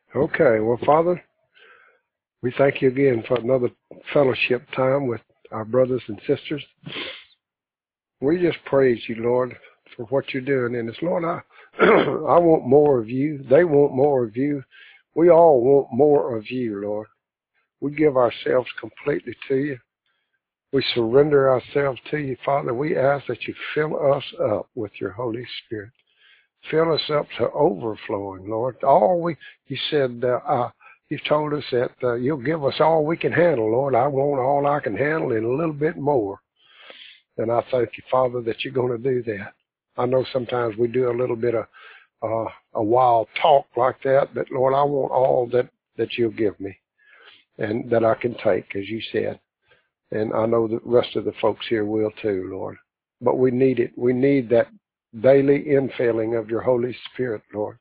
Okay, well, Father, we thank you again for another fellowship time with our brothers and sisters. We just praise you, Lord, for what you're doing in us. Lord, I want more of you. They want more of you. We all want more of you, Lord. We give ourselves completely to you. We surrender ourselves to you, Father. We ask that you fill us up with your Holy Spirit. Fill us up to overflowing, Lord. You said, you told us that you'll give us all we can handle, Lord. I want all I can handle and a little bit more. And I thank you, Father, that you're going to do that. I know sometimes we do a little bit of a wild talk like that, but Lord, I want all that you'll give me and that I can take, as you said. And I know the rest of the folks here will too, Lord. But we need it. We need that daily infilling of your Holy Spirit, Lord.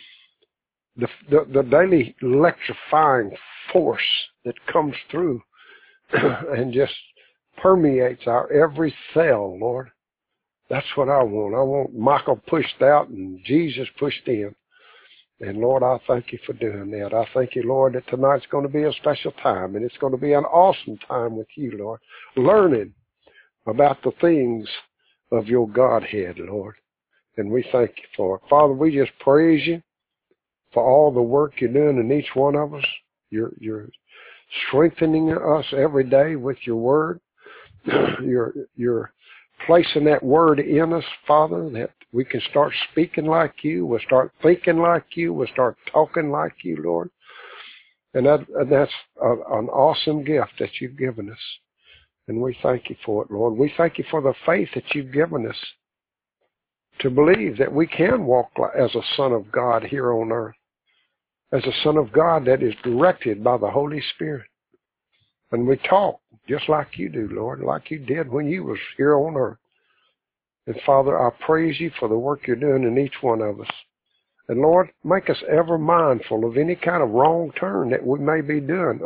The daily electrifying force that comes through and just permeates our every cell, Lord. That's what I want. I want Michael pushed out and Jesus pushed in. And Lord, I thank you for doing that. I thank you, Lord, that tonight's going to be a special time, and it's going to be an awesome time with you, Lord, learning about the things of your Godhead, Lord. And we thank you for it. Father, we just praise you for all the work you're doing in each one of us. You're strengthening us every day with your word. You're placing that word in us, Father, that we can start speaking like you, we'll start thinking like you, we'll start talking like you, Lord. And that's an awesome gift that you've given us. And we thank you for it, Lord. We thank you for the faith that you've given us to believe that we can walk as a son of God here on earth, as a son of God that is directed by the Holy Spirit. And we talk just like you do, Lord, like you did when you was here on earth. And Father, I praise you for the work you're doing in each one of us. And Lord, make us ever mindful of any kind of wrong turn that we may be doing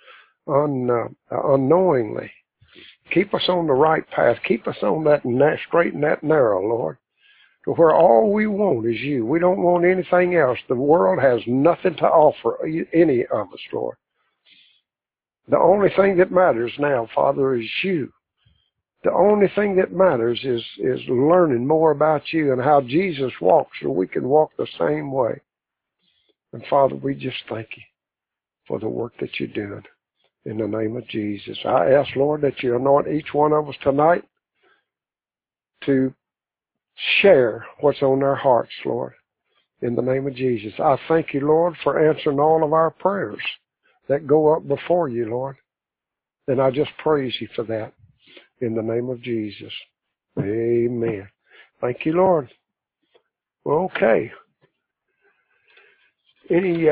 unknowingly. Keep us on the right path. Keep us on that straight and that narrow, Lord, to where all we want is you. We don't want anything else. The world has nothing to offer any of us, Lord. The only thing that matters now, Father, is you. The only thing that matters is learning more about you and how Jesus walks so we can walk the same way. And Father, we just thank you for the work that you're doing in the name of Jesus. I ask, Lord, that you anoint each one of us tonight to share what's on their hearts, Lord, in the name of Jesus. I thank you, Lord, for answering all of our prayers that go up before you, Lord. And I just praise you for that. In the name of Jesus. Amen. Thank you, Lord. Well, okay. Any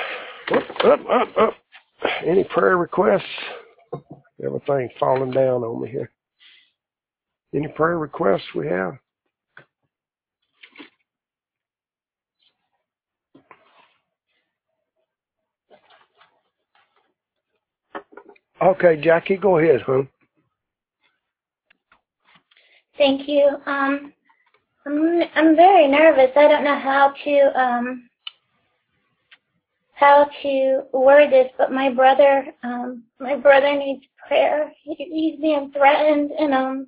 any prayer requests? Everything's falling down on me here. Any prayer requests we have? Okay, Jackie, go ahead, hon. Thank you. I'm very nervous. I don't know how to word this, but my brother needs prayer. He's being threatened, and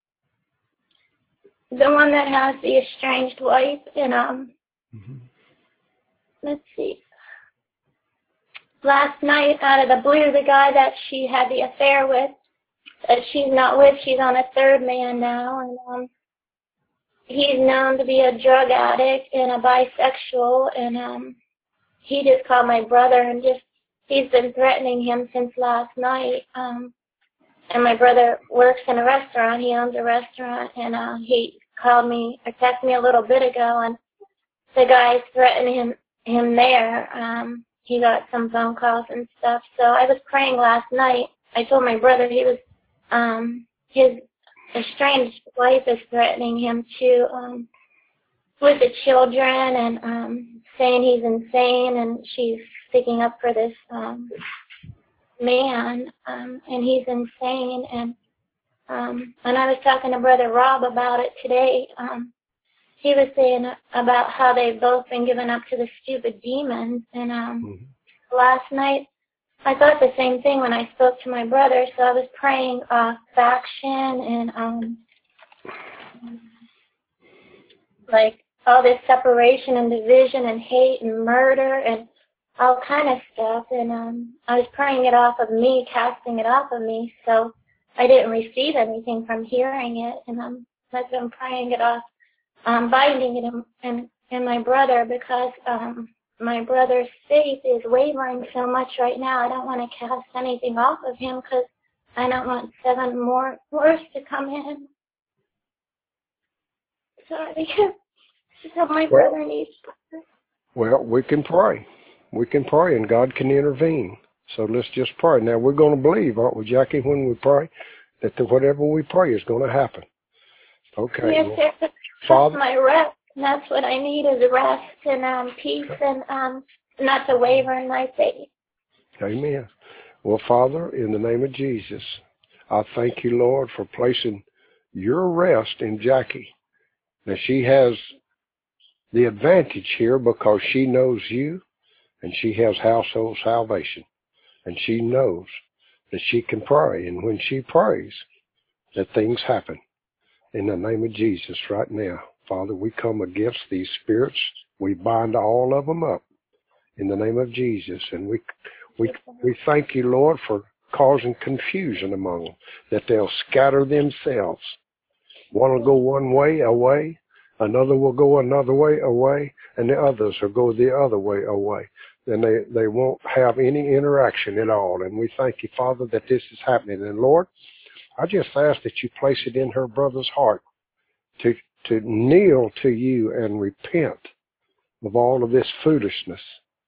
the one that has the estranged wife, and let's see. Last night, out of the blue, the guy that she had the affair with, that she's not with, she's on a third man now, and he's known to be a drug addict and a bisexual, and he just called my brother and he's been threatening him since last night. And my brother works in a restaurant. He owns a restaurant, and he called me or texted me a little bit ago, and the guy's threatening him there. He got some phone calls and stuff. So I was praying last night. I told my brother his estranged wife is threatening him too, with the children, and saying he's insane, and she's sticking up for this man, and he's insane. And I was talking to Brother Rob about it today. he was saying about how they've both been given up to the stupid demons. And last night, I thought the same thing when I spoke to my brother. So I was praying faction and like all this separation and division and hate and murder and all kind of stuff. And I was praying it off of me, casting it off of me. So I didn't receive anything from hearing it. And I've been praying it off, binding it in my brother, because my brother's faith is wavering so much right now. I don't want to cast anything off of him because I don't want 7 more worse to come in. Sorry. So my brother needs prayer. Well, we can pray. We can pray and God can intervene. So let's just pray. Now we're going to believe, aren't we, Jackie, when we pray, that whatever we pray is going to happen. Okay. Yes, well, sir. Father, my rest. That's what I need, is rest and peace, and not to waver in my faith. Amen. Well, Father, in the name of Jesus, I thank you, Lord, for placing your rest in Jackie. Now she has the advantage here because she knows you and she has household salvation. And she knows that she can pray. And when she prays, that things happen. In the name of Jesus right now, Father, we come against these spirits. We bind all of them up in the name of Jesus. And we thank you, Lord, for causing confusion among them, that they'll scatter themselves. One will go one way away, another will go another way away, and the others will go the other way away. Then they won't have any interaction at all. And we thank you, Father, that this is happening. And Lord, I just ask that you place it in her brother's heart to kneel to you and repent of all of this foolishness.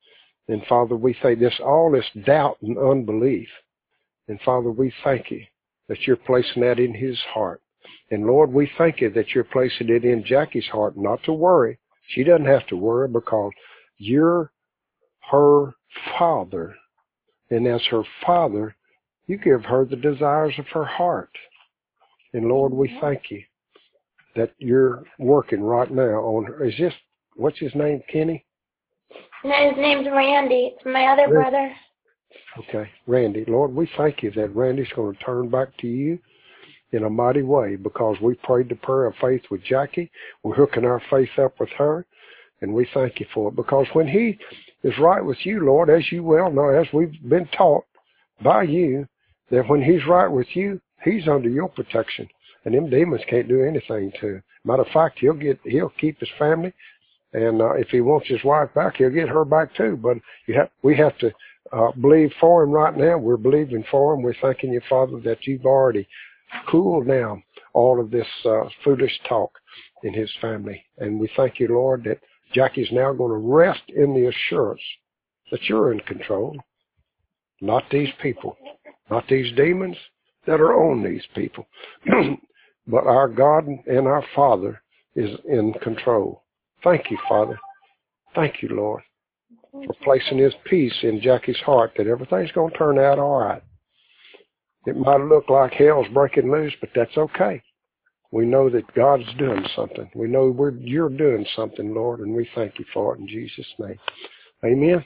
And Father, we say all this doubt and unbelief. And Father, we thank you that you're placing that in his heart. And Lord, we thank you that you're placing it in Jackie's heart not to worry. She doesn't have to worry because you're her father. And as her father, you give her the desires of her heart. And Lord, we thank you that you're working right now on her. Is this, what's his name, Kenny? No, his name's Randy. It's my other brother. Okay, Randy. Lord, we thank you that Randy's going to turn back to you in a mighty way because we prayed the prayer of faith with Jackie. We're hooking our faith up with her, and we thank you for it. Because when he is right with you, Lord, as you well know, as we've been taught by you, that when he's right with you, he's under your protection. And them demons can't do anything to him. Matter of fact, he'll keep his family, and if he wants his wife back, he'll get her back too. But we have to believe for him right now. We're believing for him. We're thanking you, Father, that you've already cooled down all of this foolish talk in his family. And we thank you, Lord, that Jackie's now going to rest in the assurance that you're in control, not these people, not these demons that are on these people. But our God and our Father is in control. Thank you, Father. Thank you, Lord, for placing his peace in Jackie's heart that everything's going to turn out all right. It might look like hell's breaking loose, but that's okay. We know that God's doing something. We know you're doing something, Lord, and we thank you for it in Jesus' name. Amen.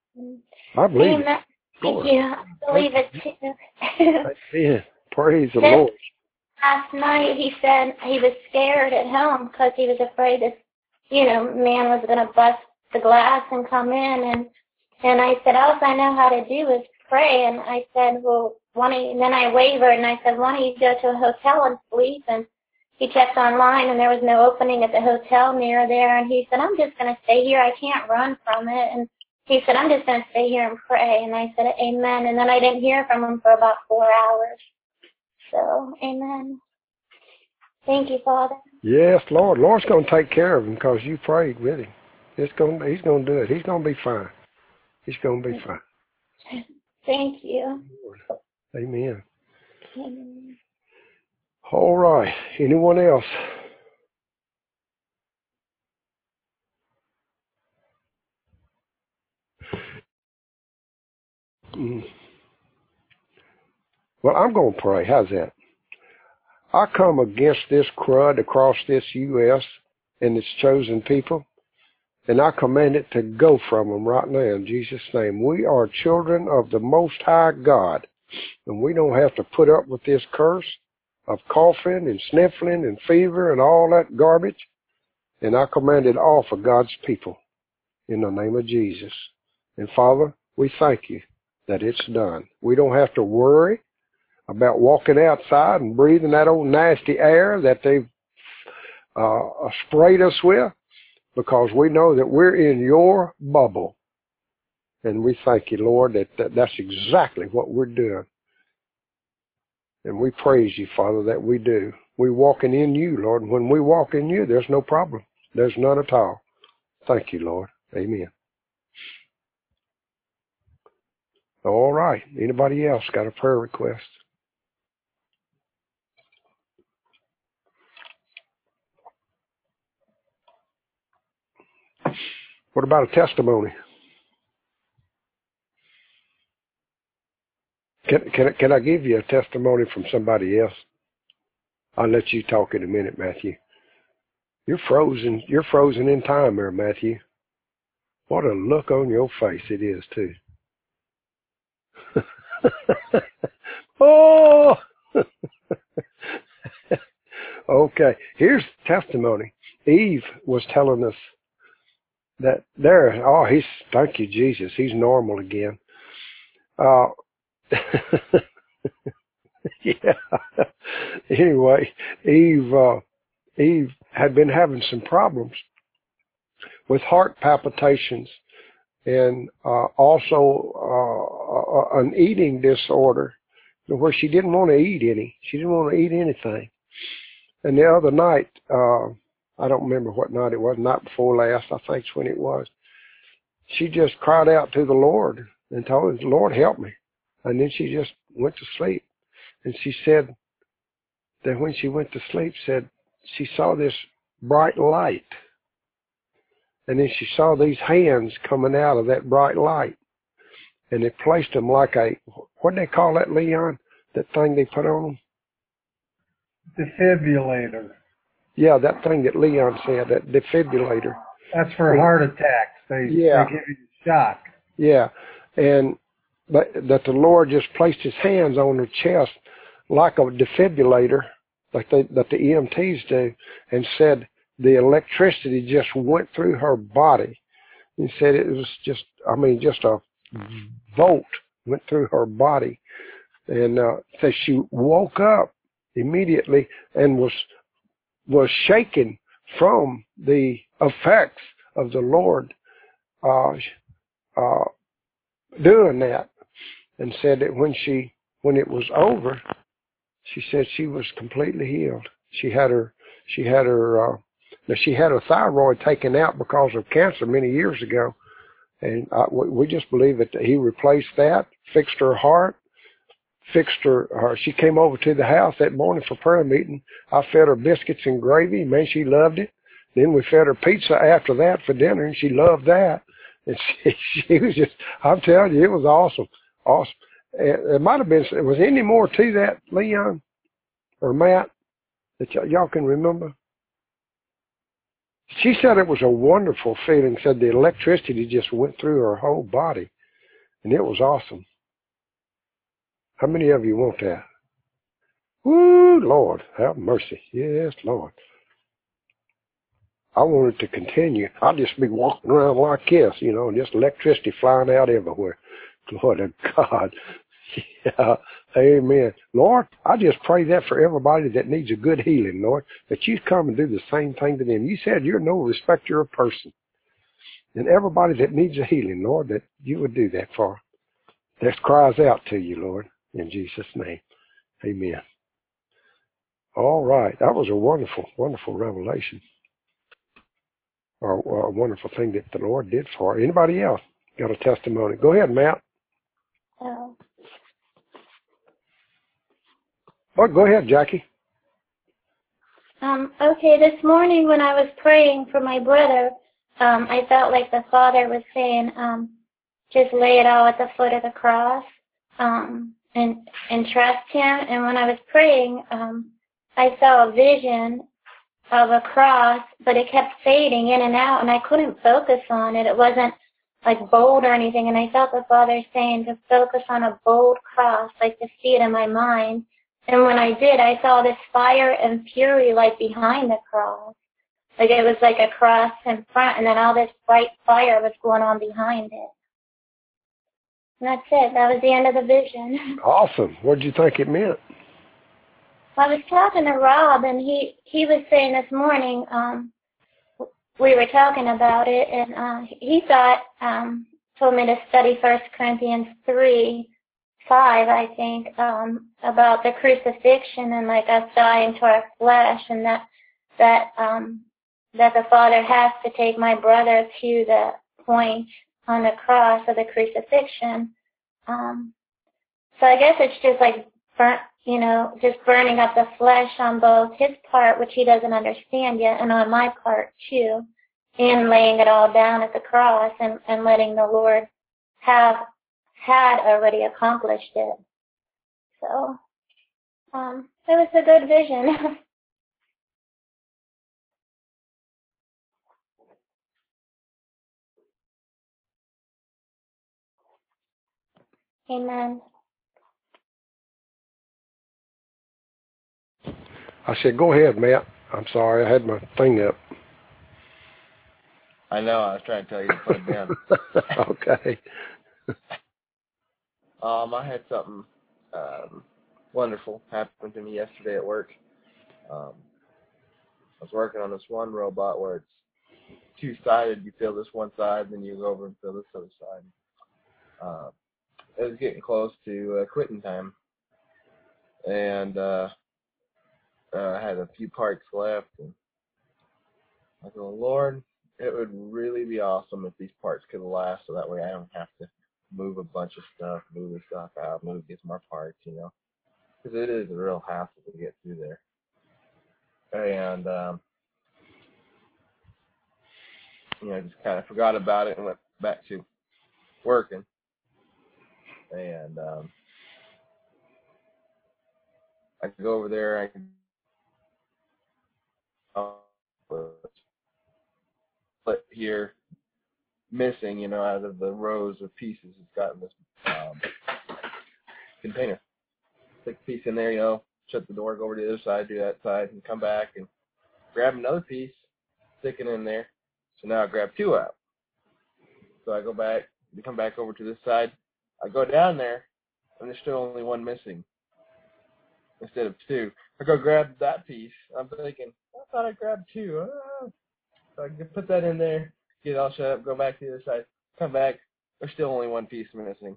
I believe it. Thank you. I believe it too. Amen. Praise the Lord. Last night he said he was scared at home because he was afraid this, man was going to bust the glass and come in. And I said, all I know how to do is pray. And I said, well, and then I wavered and I said, why don't you go to a hotel and sleep? And he checked online and there was no opening at the hotel near there. And he said, I'm just going to stay here. I can't run from it. And he said, I'm just going to stay here and pray. And I said, amen. And then I didn't hear from him for about 4 hours. So, amen. Thank you, Father. Yes, Lord. Lord's going to take care of him because you prayed with him. He's going to do it. He's going to be fine. He's going to be fine. Thank you. Amen. All right. Anyone else? Well, I'm going to pray. How's that? I come against this crud across this U.S. and its chosen people. And I command it to go from them right now in Jesus' name. We are children of the Most High God, and we don't have to put up with this curse of coughing and sniffling and fever and all that garbage. And I command it all for God's people in the name of Jesus. And Father, we thank you that it's done. We don't have to worry about walking outside and breathing that old nasty air that they've sprayed us with, because we know that we're in your bubble. And we thank you, Lord, that's exactly what we're doing. And we praise you, Father, that we do. We're walking in you, Lord. And when we walk in you, there's no problem. There's none at all. Thank you, Lord. Amen. All right. Anybody else got a prayer request? What about a testimony? Can I give you a testimony from somebody else? I'll let you talk in a minute, Matthew. You're frozen in time there, Matthew. What a look on your face it is, too. Oh! Okay, here's testimony. Eve was telling us that thank you, Jesus. He's normal again. Yeah. Anyway, Eve had been having some problems with heart palpitations and also an eating disorder where she didn't want to eat any. She didn't want to eat anything. And the other night, I don't remember what night it was, night before last, I think's when it was, she just cried out to the Lord and told him, Lord, help me. And then she just went to sleep. And she said that when she went to sleep, she saw this bright light. And then she saw these hands coming out of that bright light. And they placed them like what do they call that, Leon? That thing they put on them? Defibrillator. Yeah, that thing that Leon said, that defibrillator. That's for heart attacks. They give you a shock. Yeah. And that the Lord just placed his hands on her chest like a defibrillator, like that the EMTs do, and said the electricity just went through her body. He said it was just a volt went through her body. And so she woke up immediately and was shaken from the effects of the Lord doing that, and said that when it was over, she said she was completely healed. She had her thyroid taken out because of cancer many years ago, and we just believe that he replaced that, fixed her heart, fixed her. She came over to the house that morning for prayer meeting. I fed her biscuits and gravy. Man, she loved it. Then we fed her pizza after that for dinner, and she loved that. And she was just, I'm telling you, it was awesome. Awesome. It might have been, was there any more to that, Leon or Matt, that y'all can remember? She said it was a wonderful feeling, said the electricity just went through her whole body, and it was awesome. How many of you want that? Woo, Lord, have mercy. Yes, Lord. I want it to continue. I'll just be walking around like this, just electricity flying out everywhere. Glory to God. Yeah, amen. Lord, I just pray that for everybody that needs a good healing, Lord, that you come and do the same thing to them. You said you're no respecter of person. And everybody that needs a healing, Lord, that you would do that for. That cries out to you, Lord, in Jesus' name. Amen. All right. That was a wonderful, wonderful revelation. Or a wonderful thing that the Lord did for her. Anybody else got a testimony? Go ahead, Matt. Oh. Oh, go ahead, Jackie. Okay, this morning when I was praying for my brother, I felt like the Father was saying, just lay it all at the foot of the cross, and trust Him. And when I was praying, I saw a vision of a cross, but it kept fading in and out, and I couldn't focus on it. It wasn't like bold or anything, and I felt the Father saying to focus on a bold cross, like to see it in my mind. And when I did, I saw this fire and fury like behind the cross. Like it was like a cross in front, and then all this bright fire was going on behind it. And that's it. That was the end of the vision. Awesome. What did you think it meant? I was talking to Rob, and he was saying this morning, we were talking about it, and he thought, told me to study 1 Corinthians 3:5, I think, about the crucifixion and like us dying to our flesh, and that the Father has to take my brother to the point on the cross of the crucifixion. So I guess it's just like just burning up the flesh on both his part, which he doesn't understand yet, and on my part too, and laying it all down at the cross and letting the Lord had already accomplished it. So it was a good vision. Amen. I said, go ahead, Matt. I'm sorry, I had my thing up. I know, I was trying to tell you to put it down. Okay. I had something wonderful happen to me yesterday at work. I was working on this one robot where it's two-sided. You fill this one side, then you go over and fill this other side. It was getting close to quitting time, and I had a few parts left, and I go, Lord, it would really be awesome if these parts could last, so that way I don't have to move a bunch of stuff, move the stuff out, get more parts, because it is a real hassle to get through there. And I just kind of forgot about it and went back to working. And I go over there, split here missing, out of the rows of pieces it's got in this container. Stick a piece in there, shut the door, go over to the other side, do that side, and come back and grab another piece, stick it in there. So now I grab two out. So I go back, come back over to this side. I go down there, and there's still only one missing instead of two. I go grab that piece. I'm thinking, I thought I grabbed two. So I can put that in there, get it all shut up, go back to the other side, come back. There's still only one piece missing.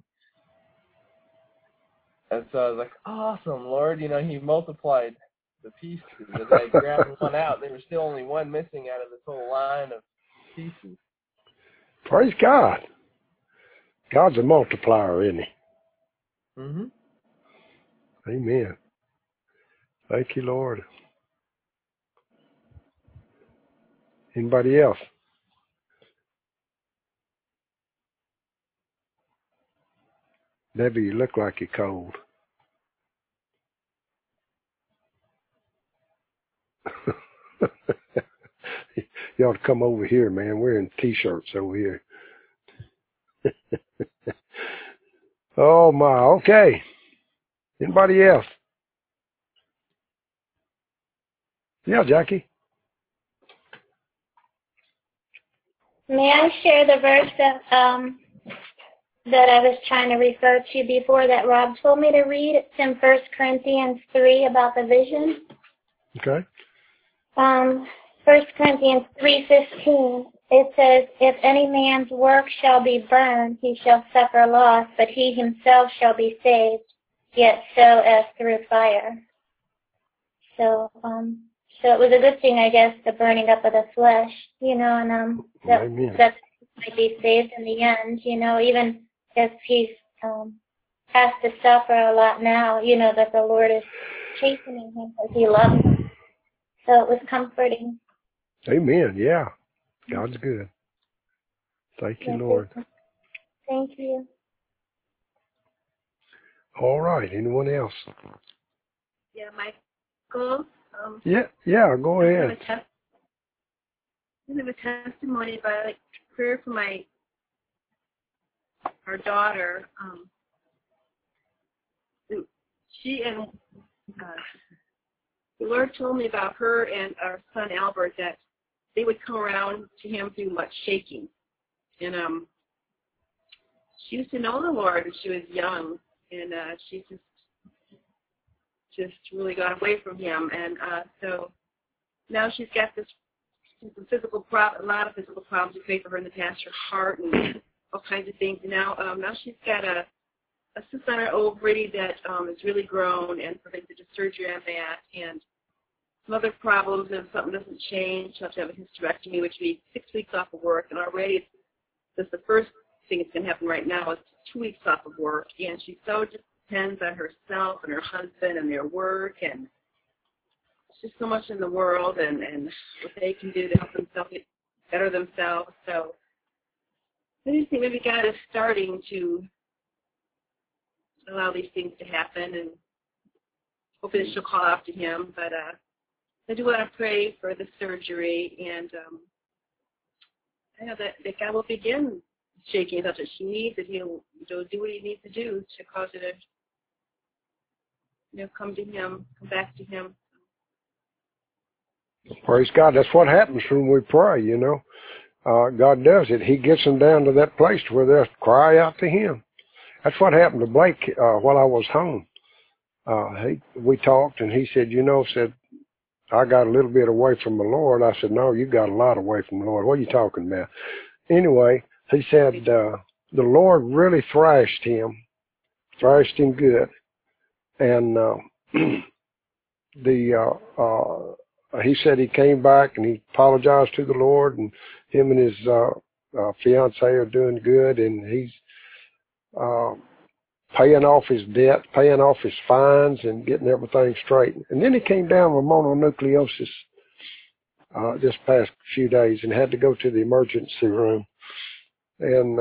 And so I was like, awesome, Lord. He multiplied the pieces. As I grabbed one out, there was still only one missing out of this whole line of pieces. Praise God. God's a multiplier, isn't he? Mm-hmm. Amen. Thank you, Lord. Anybody else? Debbie, you look like you're cold. You ought to come over here, man. We're in T-shirts over here. Oh, my. Okay. Anybody else? Yeah, Jackie. May I share the verse that I was trying to refer to before that Rob told me to read? It's in 1 Corinthians 3 about the vision. Okay. 1 Corinthians 3:15. It says, if any man's work shall be burned, he shall suffer loss, but he himself shall be saved, yet so as through fire. So it was a good thing, I guess, the burning up of the flesh, and that might be saved in the end, even if he has to suffer a lot now, that the Lord is chastening him because he loves him. So it was comforting. Amen. Yeah. God's good. Thank you, Lord. Thank you. All right. Anyone else? Yeah, Michael. Yeah, go ahead. I have a testimony about prayer for our daughter. She and the Lord told me about her and our son Albert that they would come around to him through much shaking. And she used to know the Lord when she was young, and she just really got away from him. And so now she's got a lot of physical problems. We prayed for her in the past, her heart and all kinds of things. And now she's got a cyst on her ovary that has really grown, and so they did a surgery on that, and some other problems. And if something doesn't change, she'll have to have a hysterectomy, which would be 6 weeks off of work. And already, that's the first thing that's going to happen right now is 2 weeks off of work, and she so just depends on herself and her husband and their work, and it's just so much in the world and what they can do to help themselves get better themselves. So I just think maybe God is starting to allow these things to happen, and hopefully she'll call out to him. But I do want to pray for the surgery, and I know that God will begin shaking it up that she needs, that he'll do what he needs to do to cause her to come to him, come back to him. Praise God. That's what happens when we pray, God does it. He gets them down to that place where they'll cry out to him. That's what happened to Blake while I was home. We talked, and he said, I got a little bit away from the Lord. I said, no, you got a lot away from the Lord. What are you talking about? Anyway, he said the Lord really thrashed him good. And he said he came back and he apologized to the Lord, and him and his fiancée are doing good, and he's paying off his debt, paying off his fines, and getting everything straight. And then he came down with mononucleosis this past few days and had to go to the emergency room. And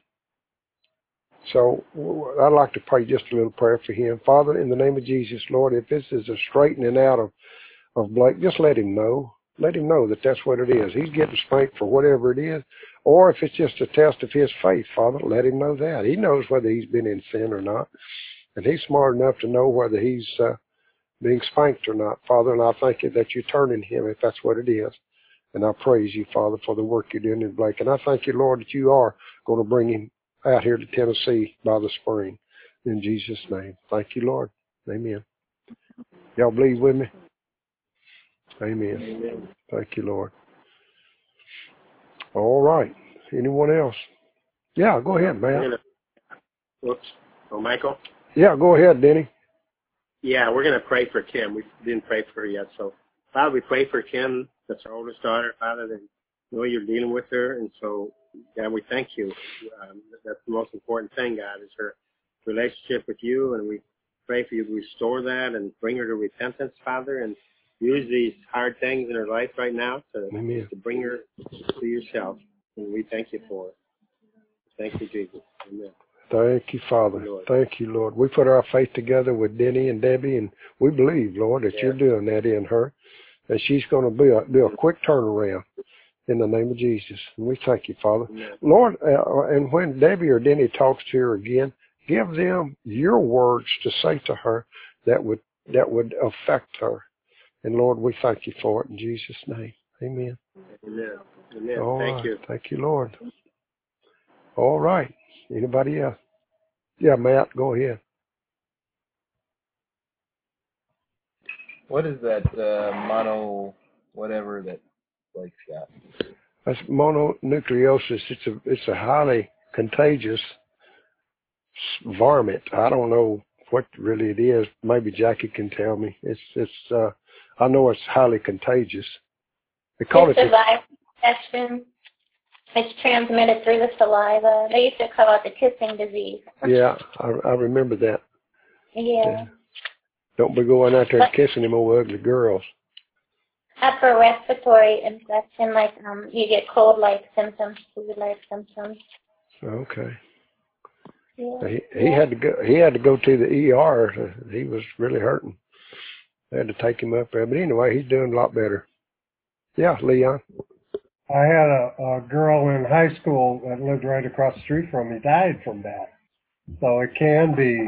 so I'd like to pray just a little prayer for him. Father, in the name of Jesus, Lord, if this is a straightening out of Blake, just let him know. Let him know that that's what it is. He's getting spanked for whatever it is. Or if it's just a test of his faith, Father, let him know that. He knows whether he's been in sin or not. And he's smart enough to know whether he's being spanked or not, Father. And I thank you that you're turning him if that's what it is. And I praise you, Father, for the work you're doing in Blake. And I thank you, Lord, that you are going to bring him out here to Tennessee by the spring. In Jesus' name. Thank you, Lord. Amen. Y'all believe with me? Amen. Amen. Thank you, Lord. All right. Anyone else? Yeah, go ahead, man. Whoops. Oh, Michael? Yeah, go ahead, Denny. Yeah, we're going to pray for Kim. We didn't pray for her yet. So, Father, we pray for Kim. That's our oldest daughter, Father, that know you're dealing with her. And so, God, we thank you. That's the most important thing, God, is her relationship with you. And we pray for you to restore that and bring her to repentance, Father, and use these hard things in her life right now to bring her to yourself. And we thank you for it. Thank you, Jesus. Amen. Thank you, Father. Thank you, Lord. We put our faith together with Denny and Debbie, and we believe, Lord, that you're doing that in her, and she's going to do a quick turnaround in the name of Jesus. And we thank you, Father. Amen. Lord, and when Debbie or Denny talks to her again, give them your words to say to her that would affect her. And Lord, we thank you for it in Jesus' name. Amen. Amen. Amen. All thank right. you. Thank you, Lord. All right. Anybody else? Yeah, Matt, go ahead. What is that whatever that Blake's got? That's mononucleosis. It's a highly contagious varmint. I don't know what really it is. Maybe Jackie can tell me. I know it's highly contagious. They call it's a viral infection. It's transmitted through the saliva. They used to call it the kissing disease. Yeah, I remember that. Yeah. Don't be going out there kissing them old ugly girls. Upper respiratory infection, like you get cold-like symptoms, flu-like symptoms. Okay. Yeah. He had to go. He had to go to the ER. He was really hurting. They had to take him up there. But anyway, he's doing a lot better. Yeah, Leon. I had a girl in high school that lived right across the street from me, died from that. So it can be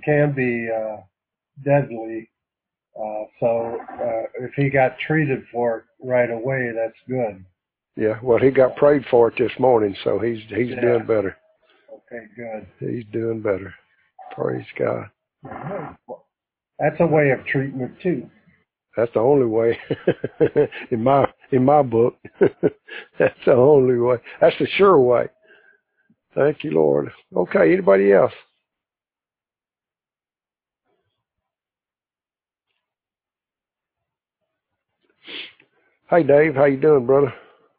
deadly. So if he got treated for it right away, that's good. Yeah, well, he got prayed for it this morning, so he's doing better. Okay, good. He's doing better. Praise God. That's a way of treatment too. That's the only way in my book. That's the only way. That's the sure way. Thank you, Lord. Okay, anybody else? Hey, Dave, how you doing, brother?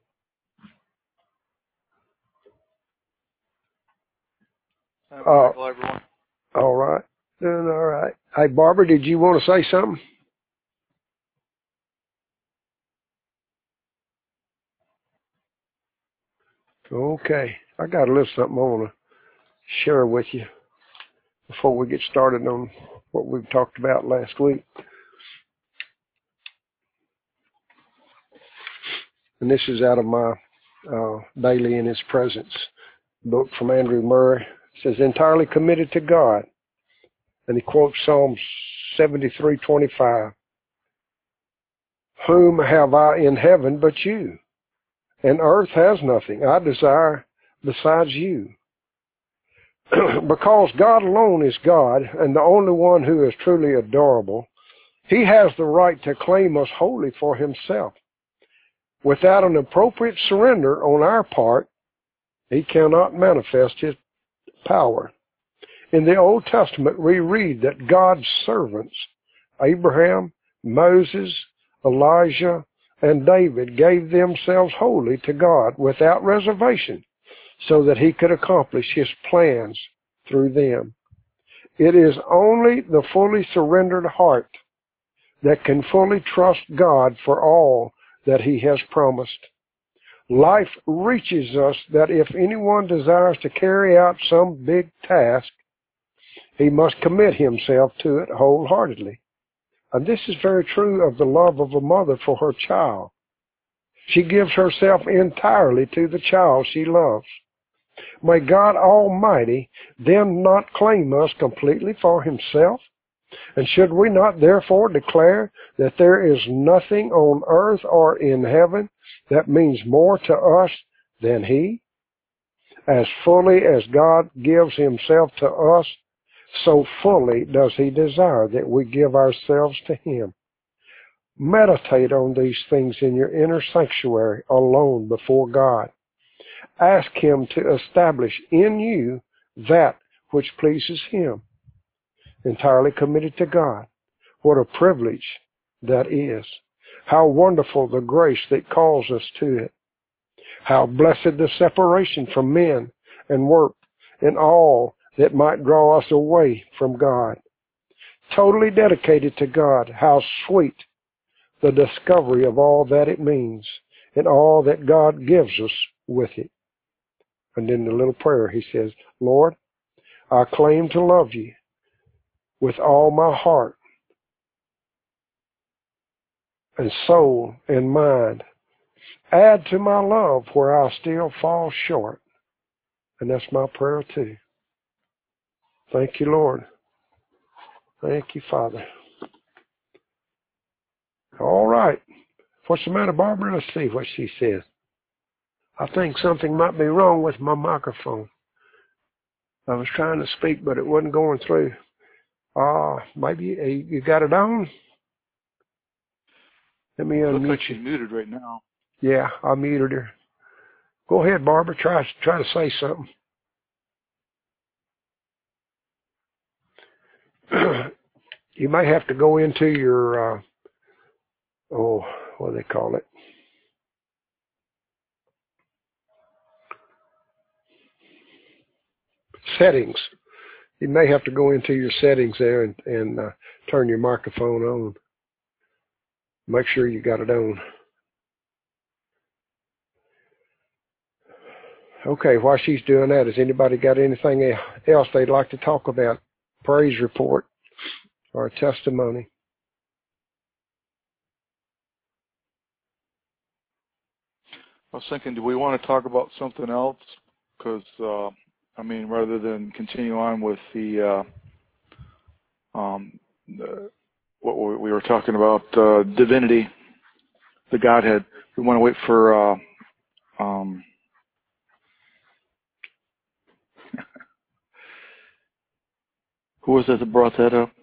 Hello, everyone. All right. Doing all right. Hey, Barbara, did you want to say something? Okay. I got a little something I want to share with you before we get started on what we've talked about last week. And this is out of my Daily in His Presence book from Andrew Murray. It says, entirely committed to God. And he quotes Psalm 73:25. Whom have I in heaven but you? And earth has nothing I desire besides you. Because God alone is God and the only one who is truly adorable, he has the right to claim us wholly for himself. Without an appropriate surrender on our part, he cannot manifest his power. In the Old Testament, we read that God's servants, Abraham, Moses, Elijah, and David, gave themselves wholly to God without reservation so that he could accomplish his plans through them. It is only the fully surrendered heart that can fully trust God for all that he has promised. Life reaches us that if anyone desires to carry out some big task, he must commit himself to it wholeheartedly. And this is very true of the love of a mother for her child. She gives herself entirely to the child she loves. May God Almighty then not claim us completely for himself? And should we not therefore declare that there is nothing on earth or in heaven that means more to us than he? As fully as God gives himself to us, so fully does he desire that we give ourselves to him. Meditate on these things in your inner sanctuary alone before God. Ask him to establish in you that which pleases him. Entirely committed to God. What a privilege that is. How wonderful the grace that calls us to it. How blessed the separation from men and work and all that might draw us away from God. Totally dedicated to God, how sweet the discovery of all that it means and all that God gives us with it. And in the little prayer he says, Lord, I claim to love you with all my heart and soul and mind. Add to my love where I still fall short. And that's my prayer too. Thank you, Lord. Thank you, Father. All right. What's the matter, Barbara? Let's see what she says. I think something might be wrong with my microphone. I was trying to speak, but it wasn't going through. Maybe you got it on? Let me unmute you. Looks like she's muted right now. Yeah, I muted her. Go ahead, Barbara. Try to say something. You may have to go into your, what do they call it? Settings. You may have to go into your settings there and turn your microphone on. Make sure you got it on. Okay, while she's doing that, has anybody got anything else they'd like to talk about? Praise report or a testimony? I was thinking, do we want to talk about something else? Because, rather than continue on with what we were talking about, divinity, the Godhead. We want to wait for, who was it that brought that up?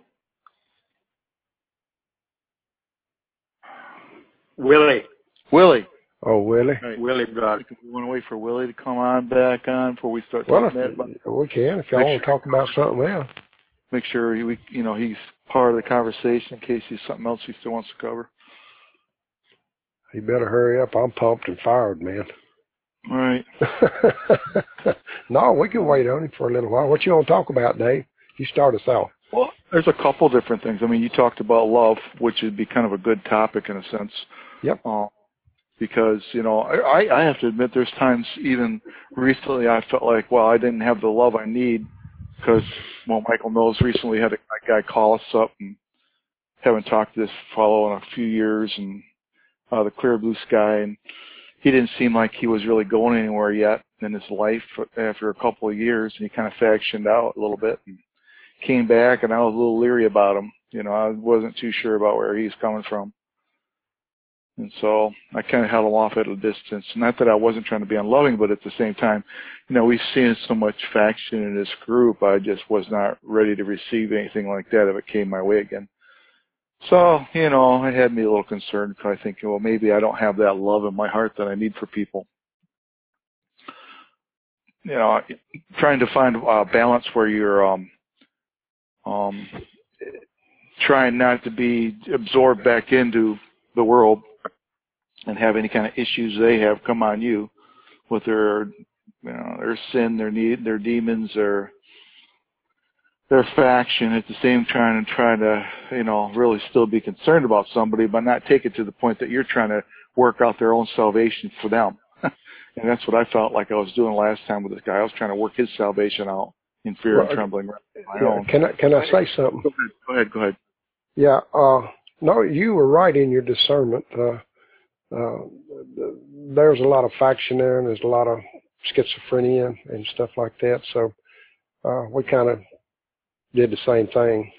Willie. Oh, Willie? Right. Willie brought. We want to wait for Willie to come on back on before we start talking about. We can if y'all want to talk about something else. Make sure he's part of the conversation in case he's something else he still wants to cover. You better hurry up. I'm pumped and fired, man. All right. No, we can wait on him for a little while. What you want to talk about, Dave? You start us off. Well, there's a couple different things. I mean, you talked about love, which would be kind of a good topic in a sense. Yep. Because, I have to admit there's times even recently I felt like, well, I didn't have the love I need because, Michael Mills recently had a guy call us up and haven't talked to this fellow in a few years and the Clear Blue Sky, and he didn't seem like he was really going anywhere yet in his life after a couple of years, and he kind of factioned out a little bit and came back, and I was a little leery about him. I wasn't too sure about where he's coming from. And so I kind of held him off at a distance. Not that I wasn't trying to be unloving, but at the same time, we've seen so much faction in this group, I just was not ready to receive anything like that if it came my way again. So, it had me a little concerned because I think, maybe I don't have that love in my heart that I need for people. Trying to find a balance where you're trying not to be absorbed back into the world and have any kind of issues they have come on you with their sin, their demons, their faction. At the same time, trying to really still be concerned about somebody, but not take it to the point that you're trying to work out their own salvation for them. And that's what I felt like I was doing last time with this guy. I was trying to work his salvation out in fear and trembling. Can I say something? Go ahead. Yeah. No, you were right in your discernment. There's a lot of faction there, and there's a lot of schizophrenia and stuff like that. So we kind of did the same thing.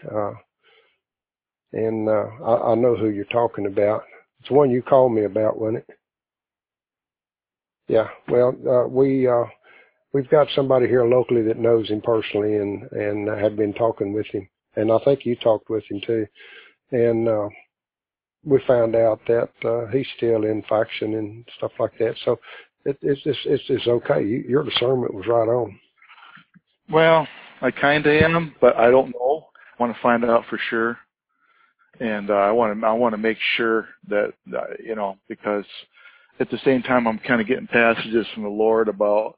And I know who you're talking about. It's the one you called me about, wasn't it? Yeah. Well, we've got somebody here locally that knows him personally and had been talking with him. And I think you talked with him too. And we found out that he's still in faction and stuff like that. So it's okay. Your discernment was right on. Well, I kind of am, but I don't know. I want to find out for sure, and I want to make sure that because at the same time I'm kind of getting passages from the Lord about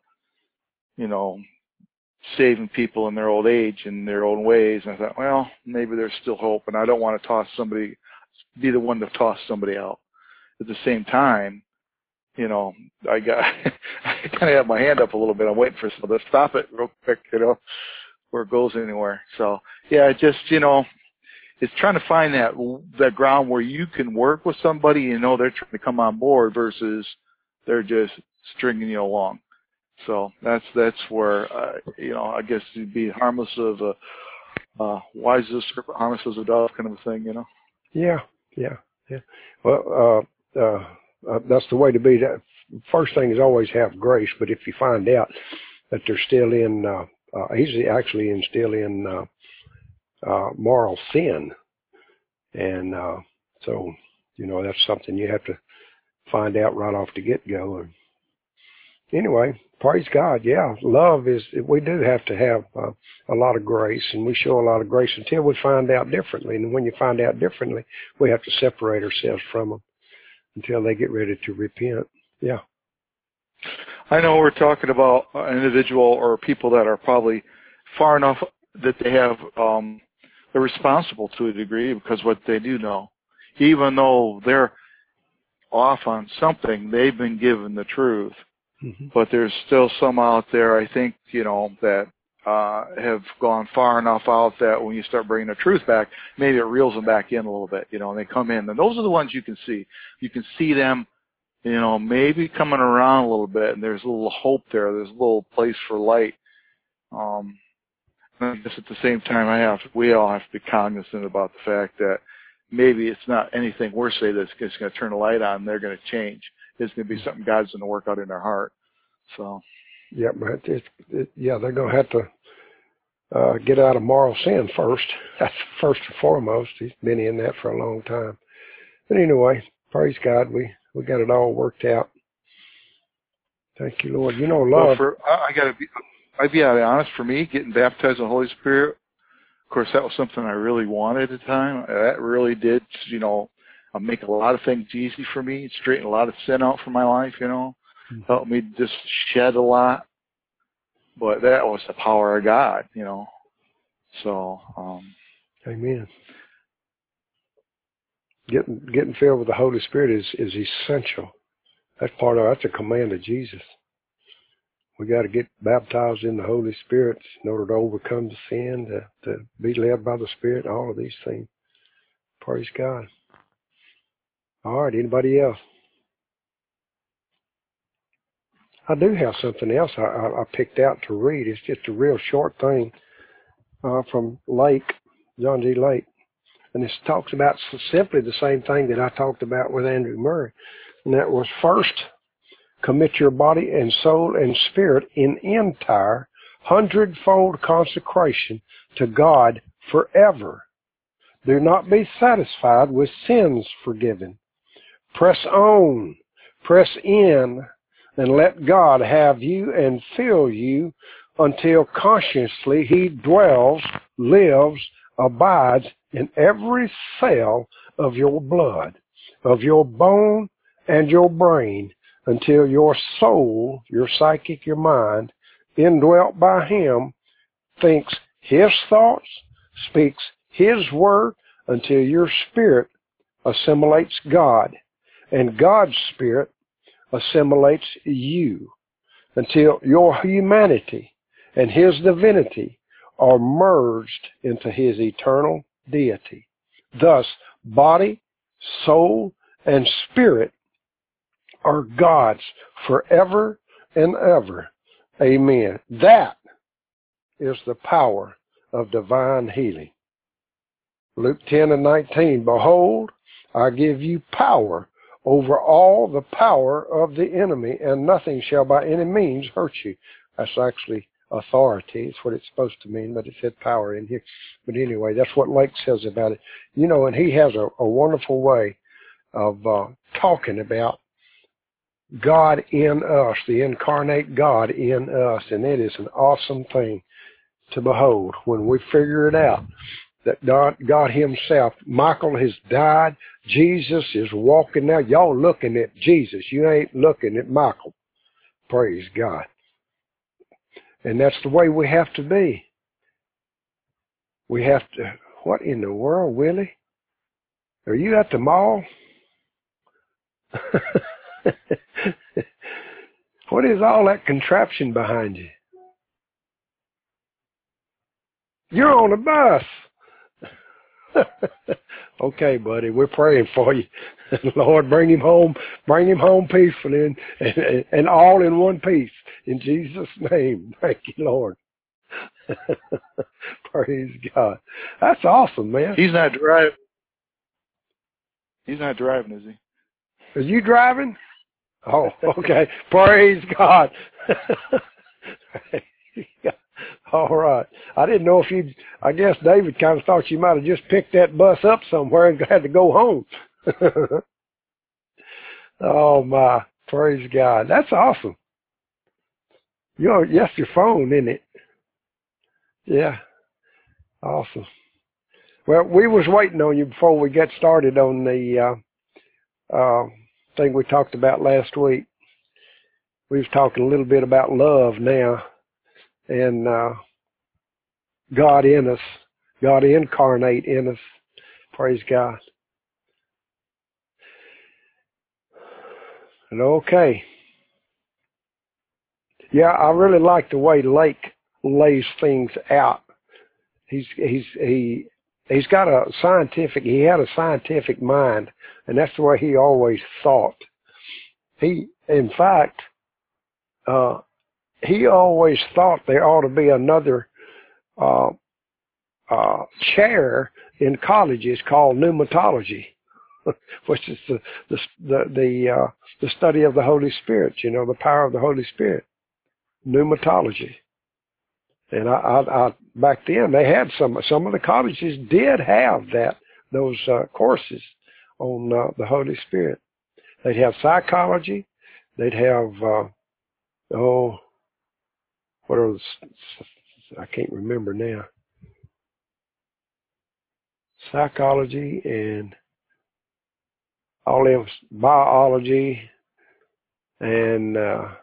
saving people in their old age and their own ways, and I thought, well, maybe there's still hope, and I don't want to be the one to toss somebody out. At the same time, I kind of have my hand up a little bit. I'm waiting for someone to stop it real quick, where it goes anywhere. So yeah, just it's trying to find that ground where you can work with somebody, they're trying to come on board versus they're just stringing you along. So that's where I guess you'd be harmless of wise as a serpent, harmless as a dove, kind of a thing, Yeah. Well, that's the way to be. That first thing is always have grace. But if you find out that they're still in, he's actually still in moral sin, and so that's something you have to find out right off the get-go. Anyway, praise God. Yeah, love is. We do have to have a lot of grace, and we show a lot of grace until we find out differently. And when you find out differently, we have to separate ourselves from them until they get ready to repent. Yeah. I know we're talking about an individual or people that are probably far enough that they have they're responsible to a degree because what they do know, even though they're off on something, they've been given the truth. Mm-hmm. But there's still some out there, I think, that have gone far enough out that when you start bringing the truth back, maybe it reels them back in a little bit, and they come in. And those are the ones you can see. You can see them maybe coming around a little bit, and there's a little hope there. There's a little place for light. And I guess at the same time, we all have to be cognizant about the fact that maybe it's not anything we're saying that's just going to turn the light on and they're going to change. It's going to be something God's going to work out in their heart. So. Yeah, but they're going to have to get out of moral sin first. That's first and foremost. He's been in that for a long time. But anyway, praise God, we got it all worked out. Thank you, Lord. Love. Well, I'd be honest. For me, getting baptized in the Holy Spirit, of course, that was something I really wanted at the time. That really did, make a lot of things easy for me, straighten a lot of sin out from my life, helped me just shed a lot. But that was the power of God, So, Amen. Getting filled with the Holy Spirit is essential. That's a command of Jesus. We got to get baptized in the Holy Spirit in order to overcome the sin, to be led by the Spirit, all of these things. Praise God. All right, anybody else? I do have something else I picked out to read. It's just a real short thing from Lake, John G. Lake. And this talks about simply the same thing that I talked about with Andrew Murray. And that was, first, commit your body and soul and spirit in entire 100-fold consecration to God forever. Do not be satisfied with sins forgiven. Press on, press in, and let God have you and fill you until consciously He dwells, lives, abides in every cell of your blood, of your bone and your brain, until your soul, your psychic, your mind, indwelt by Him, thinks His thoughts, speaks His word, until your spirit assimilates God, and God's spirit assimilates you, until your humanity and His divinity are merged into His eternal deity. Thus, body, soul, and spirit are God's forever and ever. Amen. That is the power of divine healing. Luke 10:19, behold, I give you power over all the power of the enemy, and nothing shall by any means hurt you. That's actually authority. It's what it's supposed to mean, but it said power in here. But anyway, that's what Lake says about it. And he has a wonderful way of talking about God in us, the incarnate God in us, and it is an awesome thing to behold when we figure it out. That God Himself, Michael has died, Jesus is walking now. Y'all looking at Jesus. You ain't looking at Michael. Praise God. And that's the way we have to be. We have to, what in the world, Willie? Are you at the mall? What is all that contraption behind you? You're on a bus. Okay, buddy, we're praying for you. Lord, bring him home peacefully and all in one piece. In Jesus' name. Thank you, Lord. Praise God. That's awesome, man. He's not driving. Is he? Are you driving? Oh, okay. Praise God. All right. I didn't know if I guess David kind of thought you might have just picked that bus up somewhere and had to go home. Oh, my. Praise God. That's awesome. Yes, your phone, isn't it? Yeah. Awesome. Well, we was waiting on you before we got started on the thing we talked about last week. We was talking a little bit about love now, and God in us, God incarnate in us. Praise God. And okay. Yeah, I really like the way Lake lays things out. He's got he had a scientific mind, and that's the way he always thought. In fact, he always thought there ought to be another chair in colleges called pneumatology, which is the study of the Holy Spirit. You know, the power of the Holy Spirit, pneumatology. And I back then they had some of the colleges did have those courses on the Holy Spirit. They'd have psychology. They'd have what are I can't remember now. Psychology and all of biology and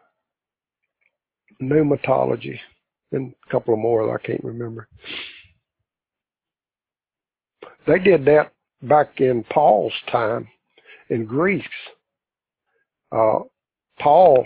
pneumatology and a couple of more that I can't remember. They did that back in Paul's time in Greece. Paul,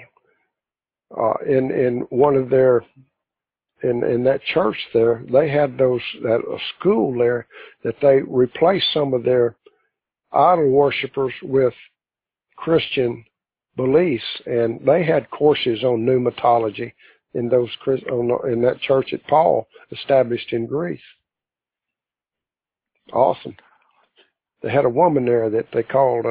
in one of their in that church there, they had that school there that they replaced some of their idol worshipers with Christian beliefs, and they had courses on pneumatology in in that church that Paul established in Greece. Awesome. They had a woman there that they called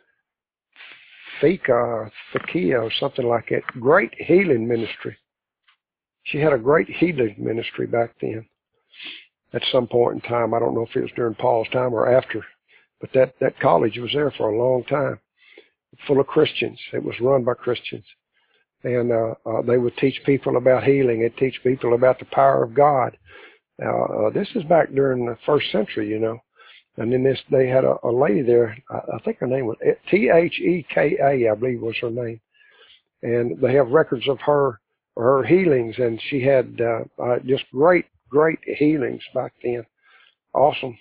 Fakia or something like that. Great healing ministry. She had a great healing ministry back then. At some point in time, I don't know if it was during Paul's time or after, but that college was there for a long time, full of Christians. It was run by Christians. And they would teach people about healing. They'd teach people about the power of God. This is back during the first century, you know. And then they had a lady there, I think her name was Theka, I believe was her name. And they have records of her healings, and she had just great healings back then. Awesome.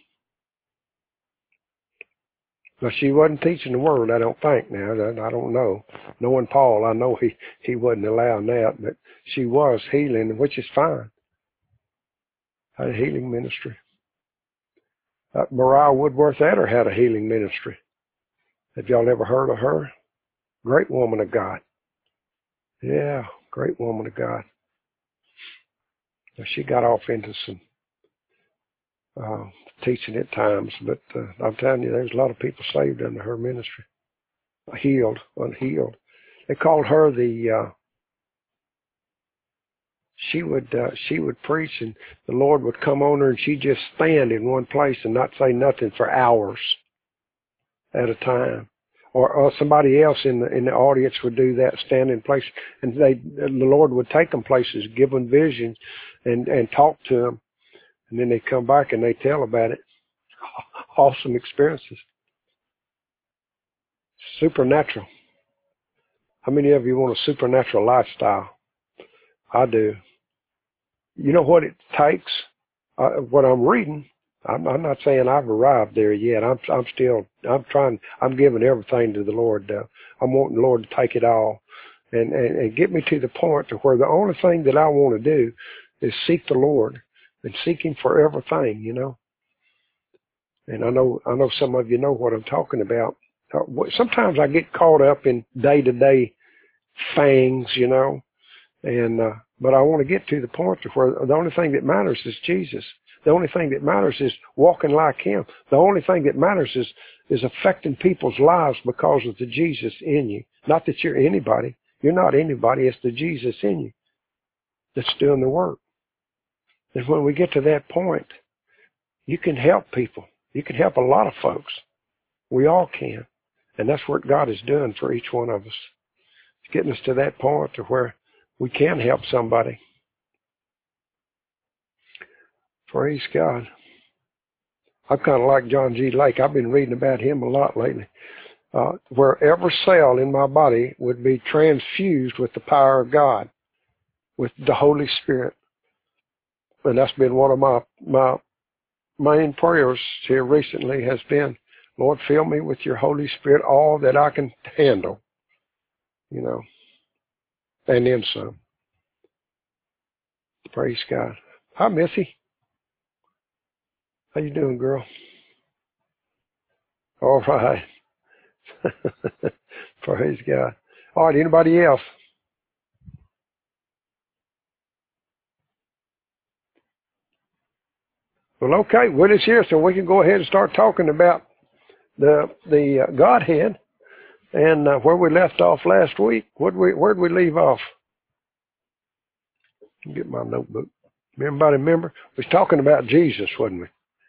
But she wasn't teaching the word, I don't think now. I don't know. Knowing Paul, I know he wasn't allowing that, but she was healing, which is fine. Had a healing ministry. Mariah Woodworth-Etter had a healing ministry. Have y'all ever heard of her? Great woman of God. Yeah, great woman of God. She got off into some teaching at times, but I'm telling you, there's a lot of people saved under her ministry. Healed, unhealed. They called her she would preach, and the Lord would come on her, and she'd just stand in one place and not say nothing for hours at a time. Or somebody else in the audience would do that, stand in place, and the Lord would take them places, give them visions, and talk to them, and then they come back and they tell about it. Awesome experiences. Supernatural. How many of you want a supernatural lifestyle? I do. You know what it takes? What I'm reading, I'm not saying I've arrived there yet. I'm giving everything to the Lord. I'm wanting the Lord to take it all and get me to the point to where the only thing that I want to do is seek the Lord and seek Him for everything, you know. And I know some of you know what I'm talking about. Sometimes I get caught up in day-to-day things, you know, and but I want to get to the point to where the only thing that matters is Jesus. The only thing that matters is walking like Him. The only thing that matters is affecting people's lives because of the Jesus in you. Not that you're anybody. You're not anybody. It's the Jesus in you that's doing the work. And when we get to that point, you can help people. You can help a lot of folks. We all can. And that's what God is doing for each one of us. It's getting us to that point to where we can help somebody. Praise God. I'm kind of like John G. Lake. I've been reading about him a lot lately. Where every cell in my body would be transfused with the power of God, with the Holy Spirit. And that's been one of my main prayers here recently has been, Lord, fill me with your Holy Spirit, all that I can handle, you know, and then some. Praise God. Hi, Missy. How you doing, girl? All right. Praise God. All right, anybody else? Well, okay, Willie's here, so we can go ahead and start talking about the Godhead and where we left off last week. Where'd we leave off? Get my notebook. Everybody remember? We was talking about Jesus, wasn't we?